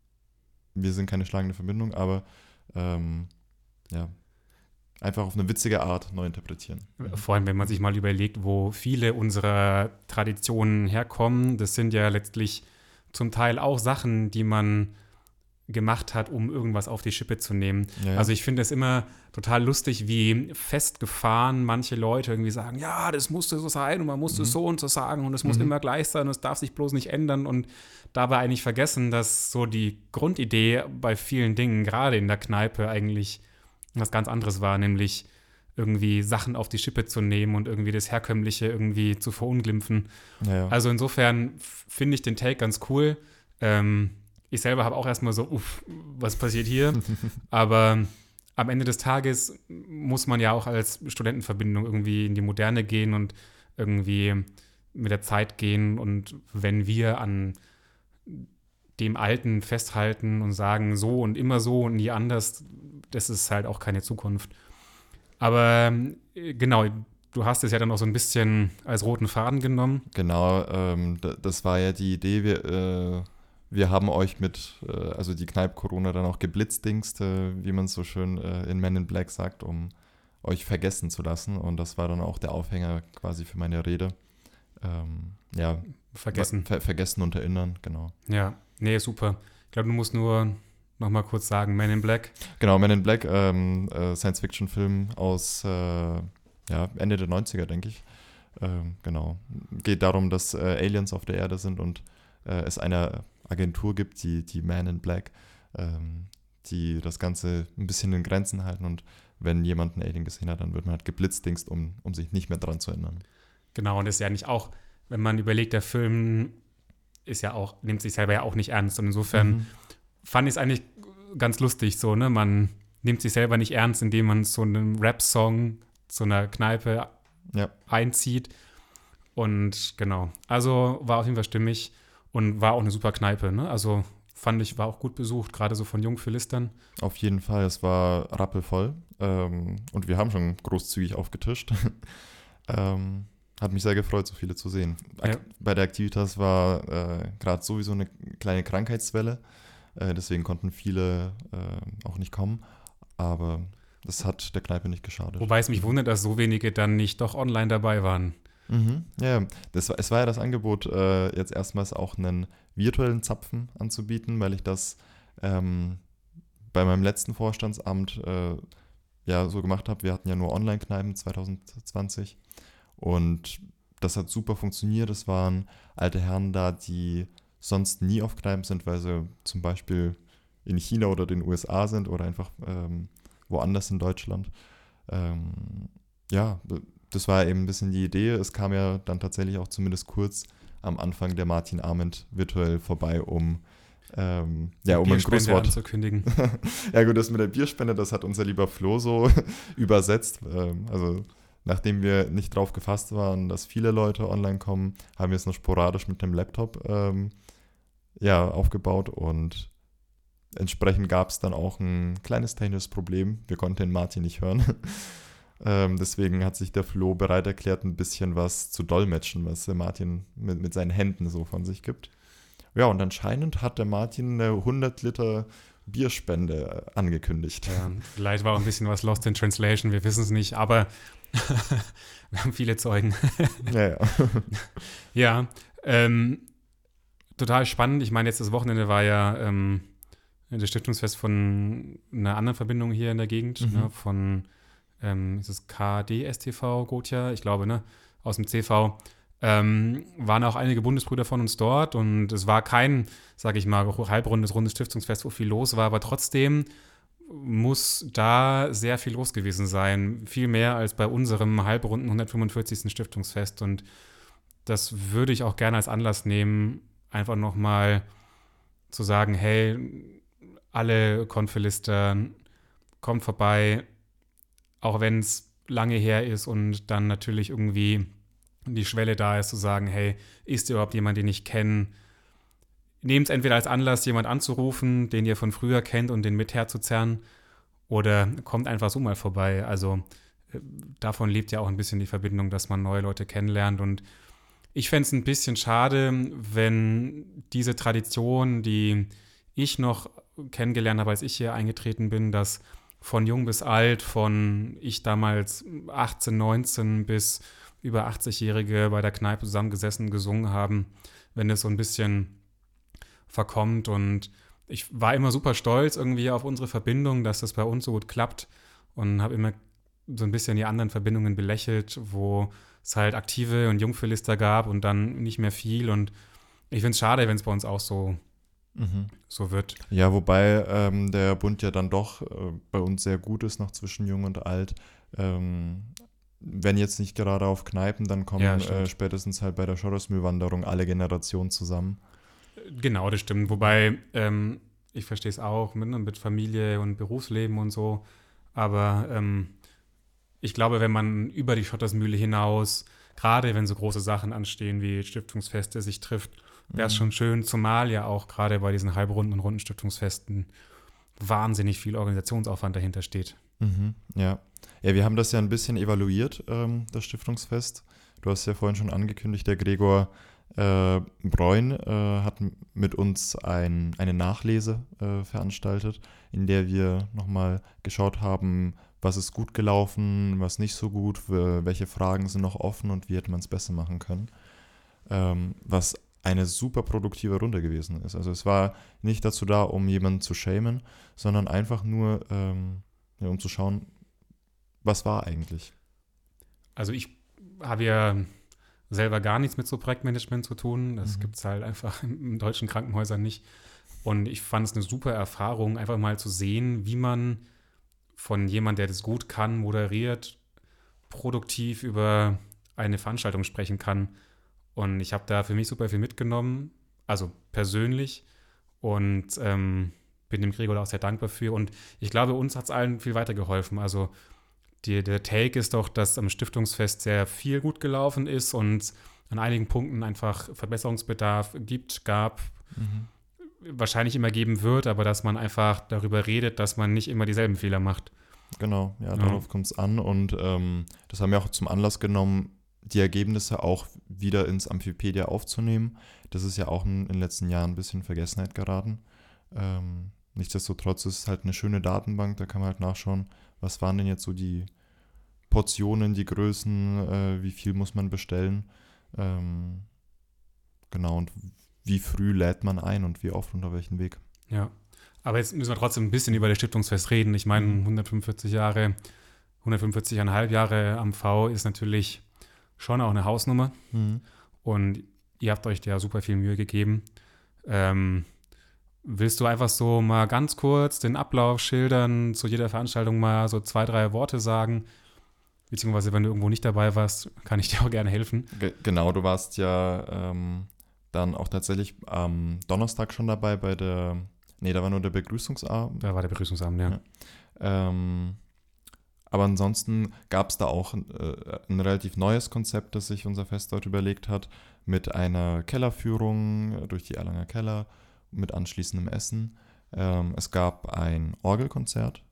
Wir sind keine schlagende Verbindung, aber ähm, ja, einfach auf eine witzige Art neu interpretieren. Vor allem, wenn man sich mal überlegt, wo viele unserer Traditionen herkommen. Das sind ja letztlich zum Teil auch Sachen, die man gemacht hat, um irgendwas auf die Schippe zu nehmen. Ja, ja. Also ich finde es immer total lustig, wie festgefahren manche Leute irgendwie sagen, ja, das musste so sein und man musste Mhm. so und so sagen und es muss Mhm. immer gleich sein und es darf sich bloß nicht ändern und dabei eigentlich vergessen, dass so die Grundidee bei vielen Dingen, gerade in der Kneipe, eigentlich was ganz anderes war, nämlich irgendwie Sachen auf die Schippe zu nehmen und irgendwie das Herkömmliche irgendwie zu verunglimpfen. Ja, ja. Also insofern f- finde ich den Take ganz cool. Ähm, ich selber habe auch erstmal so, uff, was passiert hier? Aber am Ende des Tages muss man ja auch als Studentenverbindung irgendwie in die Moderne gehen und irgendwie mit der Zeit gehen. Und wenn wir an dem Alten festhalten und sagen, so und immer so und nie anders, das ist halt auch keine Zukunft. Aber äh, genau, du hast es ja dann auch so ein bisschen als roten Faden genommen. Genau, ähm, d- das war ja die Idee. Wir, äh, wir haben euch mit, äh, also die Kneipe Corona dann auch geblitzdingst, äh, wie man es so schön äh, in Men in Black sagt, um euch vergessen zu lassen. Und das war dann auch der Aufhänger quasi für meine Rede. Ähm, ja, Vergessen. Ver vergessen und erinnern, genau. Ja, nee, super. Ich glaube, du musst nur noch mal kurz sagen, Men in Black. Genau, Men in Black, ähm, äh, Science-Fiction-Film aus äh, ja, Ende der neunziger, denke ich. Ähm, genau. Geht darum, dass äh, Aliens auf der Erde sind und äh, es eine Agentur gibt, die, die Men in Black, ähm, die das Ganze ein bisschen in Grenzen halten und wenn jemand einen Alien gesehen hat, dann wird man halt geblitzdingst, um, um sich nicht mehr dran zu erinnern. Genau, und das ist ja nicht auch, wenn man überlegt, der Film ist ja auch, nimmt sich selber ja auch nicht ernst. Und insofern Mhm. fand ich es eigentlich ganz lustig so, ne? Man nimmt sich selber nicht ernst, indem man so einen Rap-Song zu einer Kneipe Ja. einzieht. Und genau, also war auf jeden Fall stimmig und war auch eine super Kneipe, ne? Also fand ich, war auch gut besucht, gerade so von Jungphilistern. Auf jeden Fall, es war rappelvoll ähm, und wir haben schon großzügig aufgetischt. ähm, hat mich sehr gefreut, so viele zu sehen. Ak- Ja. Bei der Activitas war äh, gerade sowieso eine kleine Krankheitswelle, äh, deswegen konnten viele äh, auch nicht kommen, aber das hat der Kneipe nicht geschadet. Wobei es mich wundert, dass so wenige dann nicht doch online dabei waren. Mhm. Ja, das war, es war ja das Angebot, äh, jetzt erstmals auch einen virtuellen Zapfen anzubieten, weil ich das ähm, bei meinem letzten Vorstandsamt äh, ja so gemacht habe. Wir hatten ja nur Online-Kneipen zwanzig zwanzig und das hat super funktioniert. Es waren alte Herren da, die sonst nie auf Kneipen sind, weil sie zum Beispiel in China oder den U S A sind oder einfach ähm, woanders in Deutschland. Ähm, ja, das war eben ein bisschen die Idee. Es kam ja dann tatsächlich auch zumindest kurz am Anfang der Martin Arment virtuell vorbei, um, ähm, ja, um ein Grußwort anzukündigen. Ja gut, das mit der Bierspende, das hat unser lieber Flo so übersetzt. Ähm, also nachdem wir nicht drauf gefasst waren, dass viele Leute online kommen, haben wir es noch sporadisch mit dem Laptop ähm, ja, aufgebaut und entsprechend gab es dann auch ein kleines technisches Problem. Wir konnten den Martin nicht hören. Ähm, deswegen hat sich der Flo bereit erklärt, ein bisschen was zu dolmetschen, was der Martin mit, mit seinen Händen so von sich gibt. Ja, und anscheinend hat der Martin eine hundert Liter Bierspende angekündigt. Ja, vielleicht war auch ein bisschen was lost in translation, wir wissen es nicht, aber wir haben viele Zeugen. Ja, ja. Ja, ähm, total spannend. Ich meine, jetzt das Wochenende war ja ähm, das Stiftungsfest von einer anderen Verbindung hier in der Gegend, Mhm. ne, von Ähm, ist es K D S T V, Gotia, ich glaube, ne, aus dem C V, ähm, waren auch einige Bundesbrüder von uns dort und es war kein, sage ich mal, halbrundes, rundes Stiftungsfest, wo viel los war, aber trotzdem muss da sehr viel los gewesen sein, viel mehr als bei unserem halbrunden hundertfünfundvierzigsten Stiftungsfest und das würde ich auch gerne als Anlass nehmen, einfach nochmal zu sagen, hey, alle Konfilister, kommt vorbei, auch wenn es lange her ist und dann natürlich irgendwie die Schwelle da ist, zu sagen, hey, ist überhaupt jemand, den ich kenne? Nehmt es entweder als Anlass, jemand anzurufen, den ihr von früher kennt und den mit herzuzerren, oder kommt einfach so mal vorbei. Also äh, davon lebt ja auch ein bisschen die Verbindung, dass man neue Leute kennenlernt. Und ich fände es ein bisschen schade, wenn diese Tradition, die ich noch kennengelernt habe, als ich hier eingetreten bin, dass von jung bis alt, von ich damals achtzehn, neunzehn bis über achtzig-Jährige bei der Kneipe zusammengesessen, gesungen haben, wenn es so ein bisschen verkommt. Und ich war immer super stolz irgendwie auf unsere Verbindung, dass das bei uns so gut klappt und habe immer so ein bisschen die anderen Verbindungen belächelt, wo es halt aktive und Jungphilister gab und dann nicht mehr viel. Und ich finde es schade, wenn es bei uns auch so Mhm. so wird. Ja, wobei ähm, der Bund ja dann doch äh, bei uns sehr gut ist, noch zwischen Jung und Alt. Ähm, wenn jetzt nicht gerade auf Kneipen, dann kommen Ja, äh, stimmt. spätestens halt bei der Schottersmühlwanderung alle Generationen zusammen. Genau, das stimmt. Wobei, ähm, ich verstehe es auch mit, mit Familie und Berufsleben und so. Aber ähm, ich glaube, wenn man über die Schottersmühle hinaus, gerade wenn so große Sachen anstehen wie Stiftungsfeste, sich trifft, wäre es Mhm. schon schön, zumal ja auch gerade bei diesen halbrunden und runden Stiftungsfesten wahnsinnig viel Organisationsaufwand dahinter steht. Mhm. Ja. Ja, wir haben das ja ein bisschen evaluiert, ähm, das Stiftungsfest. Du hast ja vorhin schon angekündigt, der Gregor äh, Breun äh, hat m- mit uns ein, eine Nachlese äh, veranstaltet, in der wir nochmal geschaut haben, was ist gut gelaufen, was nicht so gut, w- welche Fragen sind noch offen und wie hätte man es besser machen können. Ähm, was eine super produktive Runde gewesen ist. Also es war nicht dazu da, um jemanden zu shamen, sondern einfach nur, ähm, ja, um zu schauen, was war eigentlich. Also ich habe ja selber gar nichts mit so Projektmanagement zu tun. Das Mhm. gibt es halt einfach in deutschen Krankenhäusern nicht. Und ich fand es eine super Erfahrung, einfach mal zu sehen, wie man von jemand, der das gut kann, moderiert, produktiv über eine Veranstaltung sprechen kann. Und ich habe da für mich super viel mitgenommen, also persönlich. Und ähm, bin dem Gregor auch sehr dankbar für. Und ich glaube, uns hat es allen viel weitergeholfen. Also die, der Take ist doch, dass am Stiftungsfest sehr viel gut gelaufen ist und an einigen Punkten einfach Verbesserungsbedarf gibt, gab. Mhm. wahrscheinlich immer geben wird, aber dass man einfach darüber redet, dass man nicht immer dieselben Fehler macht. Genau, ja, darauf ja. kommt es an und ähm, das haben wir auch zum Anlass genommen, die Ergebnisse auch wieder ins Amphipedia aufzunehmen. Das ist ja auch in, in den letzten Jahren ein bisschen in Vergessenheit geraten. Ähm, nichtsdestotrotz ist es halt eine schöne Datenbank, da kann man halt nachschauen, was waren denn jetzt so die Portionen, die Größen, äh, wie viel muss man bestellen. Ähm, genau, und wie früh lädt man ein und wie oft und auf welchen Weg. Ja. Aber jetzt müssen wir trotzdem ein bisschen über das Stiftungsfest reden. Ich meine, hundertfünfundvierzig Jahre, hundertfünfundvierzig Komma fünf Jahre am V ist natürlich schon auch eine Hausnummer. Mhm. Und ihr habt euch da super viel Mühe gegeben. Ähm, willst du einfach so mal ganz kurz den Ablauf schildern, zu jeder Veranstaltung mal so zwei, drei Worte sagen? Beziehungsweise, wenn du irgendwo nicht dabei warst, kann ich dir auch gerne helfen. Ge- genau, du warst ja ähm, dann auch tatsächlich am Donnerstag schon dabei bei der Nee, da war nur der Begrüßungsabend. Da war der Begrüßungsabend, ja. ja. Ähm, aber ansonsten gab es da auch äh, ein relativ neues Konzept, das sich unser Fest dort überlegt hat, mit einer Kellerführung durch die Erlanger Keller, mit anschließendem Essen. Ähm, es gab ein Orgelkonzert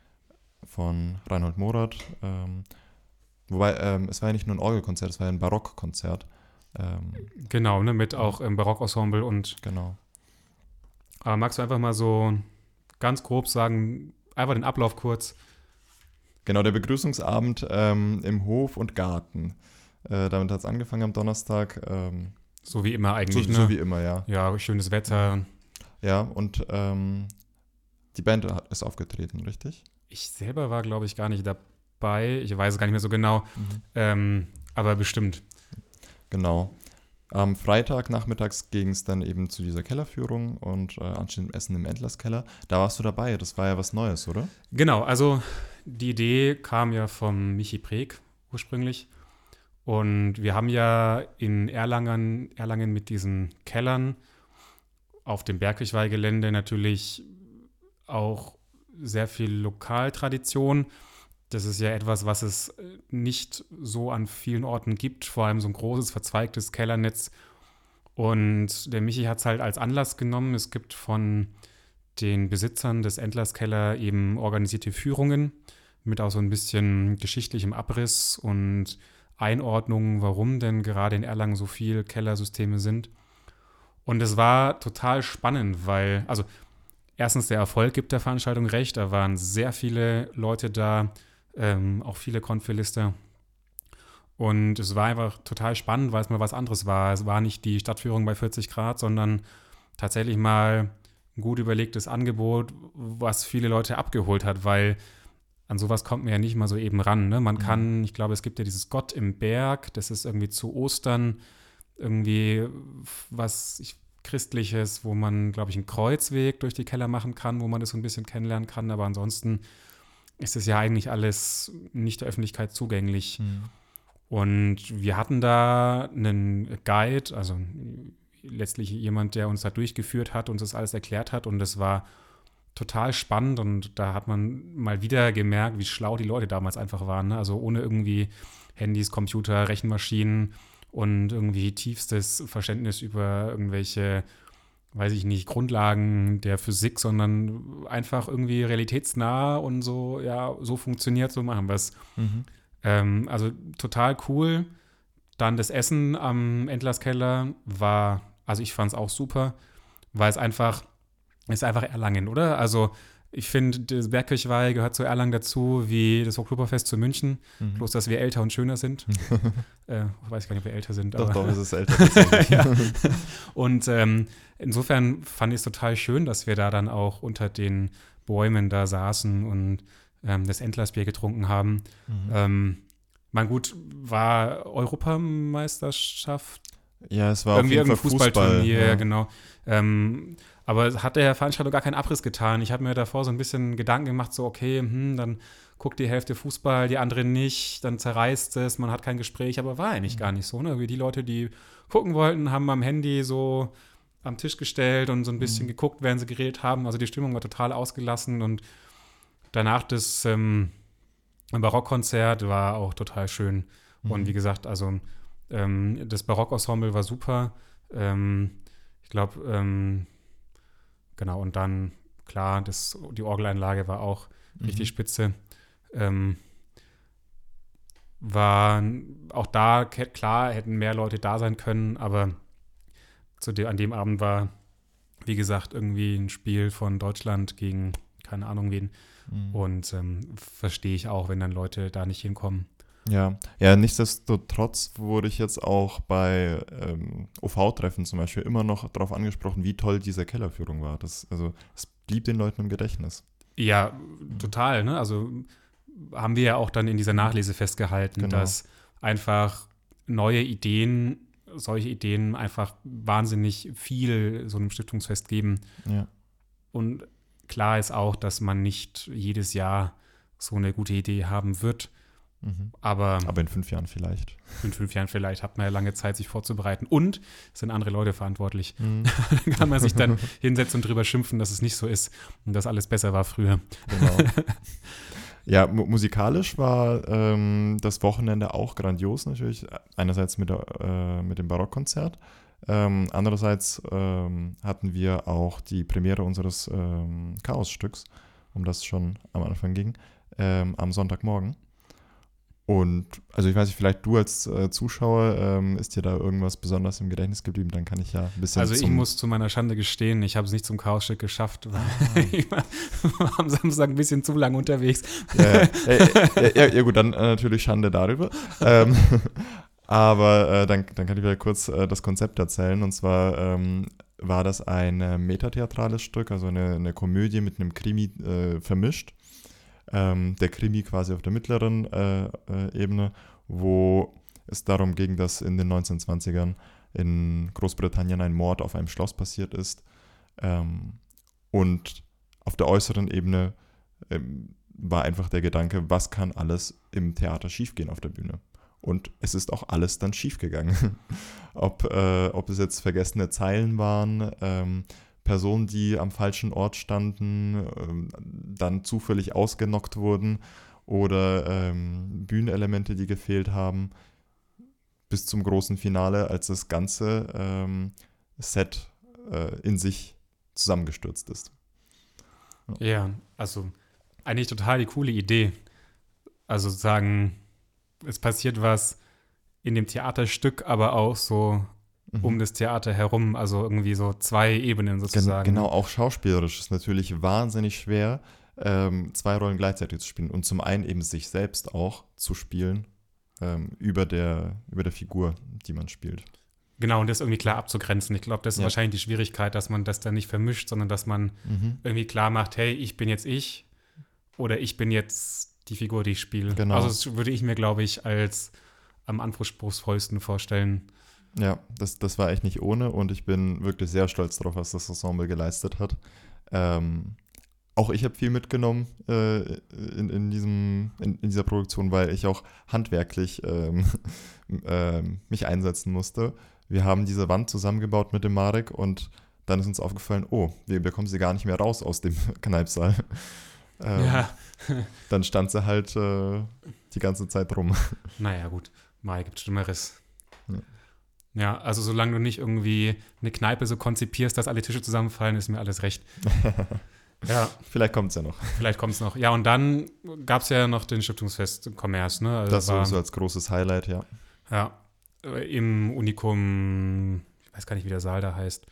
von Reinhold Morath. Ähm, wobei, ähm, es war ja nicht nur ein Orgelkonzert, es war ja ein Barockkonzert. Ähm, genau, ne, mit auch im Barockensemble und genau. Aber magst du einfach mal so ganz grob sagen, einfach den Ablauf kurz? Genau, der Begrüßungsabend ähm, im Hof und Garten. Äh, damit hat es angefangen am Donnerstag. Ähm, so wie immer eigentlich, so, ne? So wie immer, ja. Ja, schönes Wetter. Ja, und ähm, die Band ist aufgetreten, richtig? Ich selber war, glaube ich, gar nicht dabei. Ich weiß es gar nicht mehr so genau. Mhm. Ähm, aber bestimmt. Genau. Am Freitag nachmittags ging es dann eben zu dieser Kellerführung und äh, anschließend Essen im Endlerskeller. Da warst du dabei, das war ja was Neues, oder? Genau, also die Idee kam ja vom Michi Preg ursprünglich. Und wir haben ja in Erlangen, Erlangen mit diesen Kellern auf dem Bergkirchweihgelände natürlich auch sehr viel Lokaltradition. Das ist ja etwas, was es nicht so an vielen Orten gibt, vor allem so ein großes, verzweigtes Kellernetz. Und der Michi hat es halt als Anlass genommen. Es gibt von den Besitzern des Endlerskeller eben organisierte Führungen mit auch so ein bisschen geschichtlichem Abriss und Einordnung, warum denn gerade in Erlangen so viele Kellersysteme sind. Und es war total spannend, weil, also erstens der Erfolg gibt der Veranstaltung recht, da waren sehr viele Leute da, Ähm, auch viele Konfilister. Und es war einfach total spannend, weil es mal was anderes war. Es war nicht die Stadtführung bei vierzig Grad, sondern tatsächlich mal ein gut überlegtes Angebot, was viele Leute abgeholt hat, weil an sowas kommt man ja nicht mal so eben ran. Ne? Man kann, ich glaube, es gibt ja dieses Gott im Berg, das ist irgendwie zu Ostern irgendwie was ich, Christliches, wo man, glaube ich, einen Kreuzweg durch die Keller machen kann, wo man das so ein bisschen kennenlernen kann, aber ansonsten ist es ja eigentlich alles nicht der Öffentlichkeit zugänglich. Mhm. Und wir hatten da einen Guide, also letztlich jemand, der uns da durchgeführt hat, uns das alles erklärt hat und das war total spannend und da hat man mal wieder gemerkt, wie schlau die Leute damals einfach waren. Ne? Also ohne irgendwie Handys, Computer, Rechenmaschinen und irgendwie tiefstes Verständnis über irgendwelche weiß ich nicht, Grundlagen der Physik, sondern einfach irgendwie realitätsnah und so, ja, so funktioniert, so machen wir es. Mhm. Ähm, also total cool. Dann das Essen am Endlerskeller war, also ich fand es auch super, weil es einfach, ist einfach Erlangen, oder? Also ich finde, das Bergkirchweih gehört zu Erlangen dazu, wie das Oktoberfest zu München, mhm. bloß dass wir älter und schöner sind. äh, ich weiß gar nicht, ob wir älter sind. Doch, aber doch, es ist älter. ja. Und ähm, insofern fand ich es total schön, dass wir da dann auch unter den Bäumen da saßen und ähm, das Endlersbier getrunken haben. Mhm. Ähm, mein gut, war Europameisterschaft? Ja, es war irgendwie auf jeden Fall Fußballturnier, Fußball, ja. genau. Ähm, aber hat der Veranstalter gar keinen Abriss getan. Ich habe mir davor so ein bisschen Gedanken gemacht, so okay, hm, dann guckt die Hälfte Fußball, die andere nicht, dann zerreißt es, man hat kein Gespräch, aber war eigentlich mhm. gar nicht so. Ne? Wie die Leute, die gucken wollten, haben am Handy so am Tisch gestellt und so ein bisschen mhm. geguckt, während sie geredet haben. Also die Stimmung war total ausgelassen und danach das ähm, Barockkonzert war auch total schön. Mhm. Und wie gesagt, also ähm, das Barockensemble war super. Ähm, ich glaube, ähm, Genau, und dann, klar, das, die Orgeleinlage war auch Mhm. richtig spitze. Ähm, war auch da, ke- klar, hätten mehr Leute da sein können, aber zu de, an dem Abend war, wie gesagt, irgendwie ein Spiel von Deutschland gegen keine Ahnung wen. Mhm. Und ähm, verstehe ich auch, wenn dann Leute da nicht hinkommen. Ja, ja, nichtsdestotrotz wurde ich jetzt auch bei ähm, O V-Treffen zum Beispiel immer noch darauf angesprochen, wie toll diese Kellerführung war. Das, also, es blieb den Leuten im Gedächtnis. Ja, total, ne? Also haben wir ja auch dann in dieser Nachlese festgehalten, Genau. dass einfach neue Ideen, solche Ideen einfach wahnsinnig viel so einem Stiftungsfest geben. Ja. Und klar ist auch, dass man nicht jedes Jahr so eine gute Idee haben wird. Mhm. Aber, Aber in fünf Jahren vielleicht. in fünf Jahren vielleicht hat man ja lange Zeit, sich vorzubereiten. Und es sind andere Leute verantwortlich. Mhm. Dann kann man sich dann hinsetzen und drüber schimpfen, dass es nicht so ist und dass alles besser war früher. Genau. Ja, mu- musikalisch war ähm, das Wochenende auch grandios natürlich. Einerseits mit, der, äh, mit dem Barockkonzert. Ähm, andererseits ähm, hatten wir auch die Premiere unseres ähm, Chaosstücks, um das schon am Anfang ging, ähm, am Sonntagmorgen. Und also ich weiß nicht, vielleicht du als äh, Zuschauer, ähm, ist dir da irgendwas besonders im Gedächtnis geblieben? Dann kann ich ja ein bisschen Also ich zum... muss zu meiner Schande gestehen, ich habe es nicht zum Chaosstück geschafft. Ah. Ich war am Samstag ein bisschen zu lang unterwegs. Ja, ja, ja, ja, ja gut, dann äh, natürlich Schande darüber. ähm, aber äh, dann, dann kann ich wieder kurz äh, das Konzept erzählen. Und zwar ähm, war das ein äh, metatheatrales Stück, also eine, eine Komödie mit einem Krimi äh, vermischt. Ähm, der Krimi quasi auf der mittleren äh, äh, Ebene, wo es darum ging, dass in den neunzehnhundertzwanzigern in Großbritannien ein Mord auf einem Schloss passiert ist. Ähm, und auf der äußeren Ebene ähm, war einfach der Gedanke, was kann alles im Theater schiefgehen auf der Bühne? Und es ist auch alles dann schiefgegangen. ob, äh, ob es jetzt vergessene Zeilen waren, ähm, Personen, die am falschen Ort standen, ähm, dann zufällig ausgenockt wurden oder ähm, Bühnenelemente, die gefehlt haben, bis zum großen Finale, als das ganze ähm, Set äh, in sich zusammengestürzt ist. Ja, also eigentlich total die coole Idee. Also sagen, es passiert was in dem Theaterstück, aber auch so Mhm. um das Theater herum, also irgendwie so zwei Ebenen Gen sozusagen. genau, auch schauspielerisch ist natürlich wahnsinnig schwer, ähm, zwei Rollen gleichzeitig zu spielen und zum einen eben sich selbst auch zu spielen ähm, über, der, über der Figur, die man spielt. Genau, und das irgendwie klar abzugrenzen. Ich glaube, das ist Ja. wahrscheinlich die Schwierigkeit, dass man das dann nicht vermischt, sondern dass man Mhm. irgendwie klar macht, hey, ich bin jetzt ich oder ich bin jetzt die Figur, die ich spiele. Genau. Also das würde ich mir, glaube ich, als am anspruchsvollsten vorstellen. Ja, das, das war echt nicht ohne und ich bin wirklich sehr stolz darauf, was das Ensemble geleistet hat. Ähm, auch ich habe viel mitgenommen äh, in, in, diesem, in, in dieser Produktion, weil ich auch handwerklich ähm, ähm, mich einsetzen musste. Wir haben diese Wand zusammengebaut mit dem Marek und dann ist uns aufgefallen, oh, wir bekommen sie gar nicht mehr raus aus dem Kneipsaal. Ähm, Ja, Dann stand sie halt äh, die ganze Zeit rum. naja, gut. Mal gibt Schlimmeres. Ja. Ja, also solange du nicht irgendwie eine Kneipe so konzipierst, dass alle Tische zusammenfallen, ist mir alles recht. Ja, Vielleicht kommt es ja noch. vielleicht kommt es noch. Ja, und dann gab es ja noch den Stiftungsfest Commerce, ne? Also Das war, so als großes Highlight, ja. Ja, äh, im Unikum, ich weiß gar nicht, wie der Saal da heißt,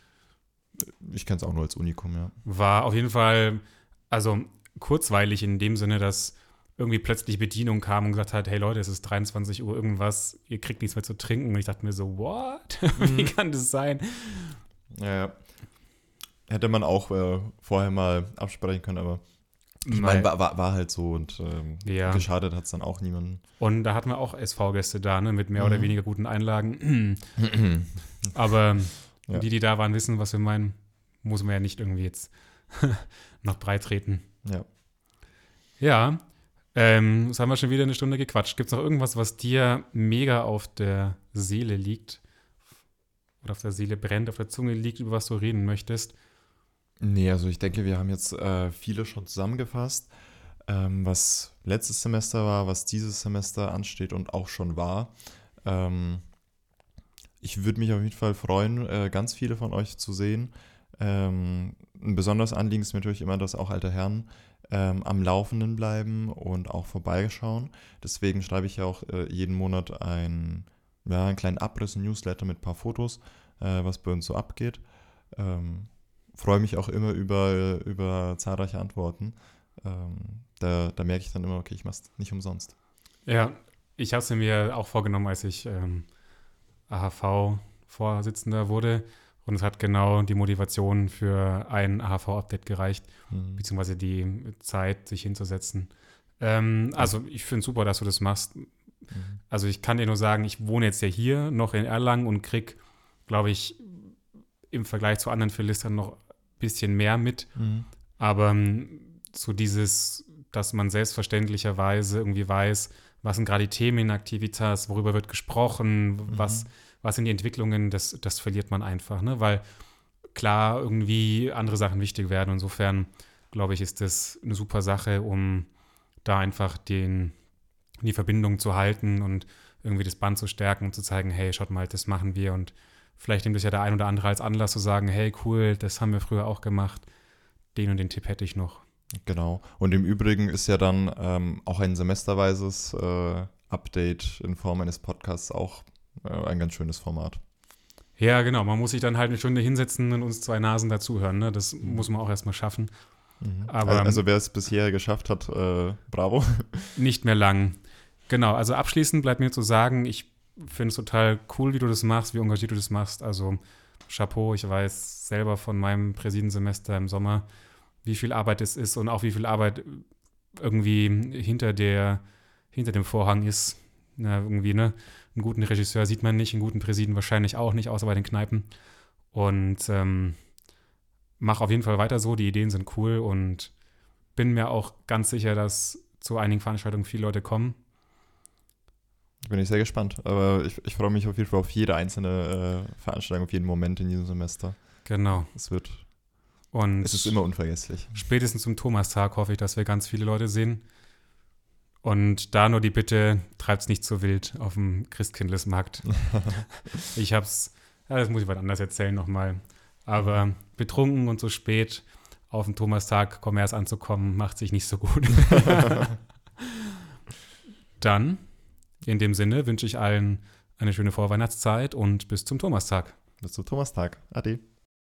Ich kenne es auch nur als Unikum, ja. war auf jeden Fall, also kurzweilig in dem Sinne, dass irgendwie plötzlich Bedienung kam und gesagt hat, hey Leute, es ist dreiundzwanzig Uhr irgendwas, ihr kriegt nichts mehr zu trinken. Und ich dachte mir so, what? Wie kann das sein? Ja, ja. Hätte man auch äh, vorher mal absprechen können, aber ich meine, war, war, war halt so und ähm, Ja. geschadet hat es dann auch niemanden. Und da hatten wir auch S V-Gäste da, ne, mit mehr oder Mhm. weniger guten Einlagen. Aber Ja. die, die da waren, wissen, was wir meinen. Muss man ja nicht irgendwie jetzt noch breit treten. Ja. Ja, ähm, jetzt haben wir schon wieder eine Stunde gequatscht. Gibt es noch irgendwas, was dir mega auf der Seele liegt? Oder auf der Seele brennt, auf der Zunge liegt, über was du reden möchtest? Nee, also ich denke, wir haben jetzt äh, viele schon zusammengefasst, ähm, was letztes Semester war, was dieses Semester ansteht und auch schon war. Ähm, ich würde mich auf jeden Fall freuen, äh, ganz viele von euch zu sehen. Ähm, ein besonderes Anliegen ist mir natürlich immer, dass auch alte Herren ähm, am Laufenden bleiben und auch vorbeischauen. Deswegen schreibe ich ja auch äh, jeden Monat ein, ja, einen kleinen Abriss, ein Newsletter mit ein paar Fotos, äh, was bei uns so abgeht. Ähm, freue mich auch immer über, über zahlreiche Antworten. Ähm, da, da merke ich dann immer, okay, ich mache es nicht umsonst. Ja, ich habe es mir auch vorgenommen, als ich ähm, A H V-Vorsitzender wurde. Und es hat genau die Motivation für ein A H V-Update gereicht, mhm. beziehungsweise die Zeit, sich hinzusetzen. Ähm, also ich finde es super, dass du das machst. Mhm. Also ich kann dir nur sagen, ich wohne jetzt ja hier noch in Erlangen und krieg, glaube ich, im Vergleich zu anderen Philistern noch ein bisschen mehr mit. Mhm. Aber ähm, so dieses, dass man selbstverständlicherweise irgendwie weiß, was sind gerade die Themen in Activitas, worüber wird gesprochen, mhm. was Was sind die Entwicklungen, das, das verliert man einfach, ne? Weil klar irgendwie andere Sachen wichtig werden. Insofern, glaube ich, ist das eine super Sache, um da einfach den, die Verbindung zu halten und irgendwie das Band zu stärken und zu zeigen, hey, schaut mal, das machen wir. Und vielleicht nimmt es ja der ein oder andere als Anlass zu sagen, hey, cool, das haben wir früher auch gemacht. Den und den Tipp hätte ich noch. Genau. Und im Übrigen ist ja dann ähm, auch ein semesterweises äh, Update in Form eines Podcasts auch ein ganz schönes Format. Ja, genau. Man muss sich dann halt eine Stunde hinsetzen und uns zwei Nasen dazuhören. Ne? Das mhm. muss man auch erstmal schaffen. Mhm. Aber, also wer es bisher geschafft hat, äh, bravo. Nicht mehr lang. Genau, also abschließend bleibt mir zu sagen, ich finde es total cool, wie du das machst, wie engagiert du das machst. Also Chapeau, ich weiß selber von meinem Präsidensemester im Sommer, wie viel Arbeit es ist und auch wie viel Arbeit irgendwie hinter der, hinter dem Vorhang ist. Ja, irgendwie, ne? Einen guten Regisseur sieht man nicht, einen guten Präsidenten wahrscheinlich auch nicht, außer bei den Kneipen. Und ähm, mach auf jeden Fall weiter so, die Ideen sind cool und bin mir auch ganz sicher, dass zu einigen Veranstaltungen viele Leute kommen. Bin ich sehr gespannt, aber ich, ich freue mich auf jeden Fall auf jede einzelne äh, Veranstaltung, auf jeden Moment in diesem Semester. Genau. Es wird, und es ist immer unvergesslich. Spätestens zum Thomastag hoffe ich, dass wir ganz viele Leute sehen. Und da nur die Bitte, treibt's nicht so wild auf dem Christkindlesmarkt. Ich hab's, ja, das muss ich was anders erzählen nochmal. Aber betrunken und so spät auf dem Thomastag Kommers anzukommen, macht sich nicht so gut. Dann, in dem Sinne, wünsche ich allen eine schöne Vorweihnachtszeit und bis zum Thomastag. Bis zum Thomastag. Ade.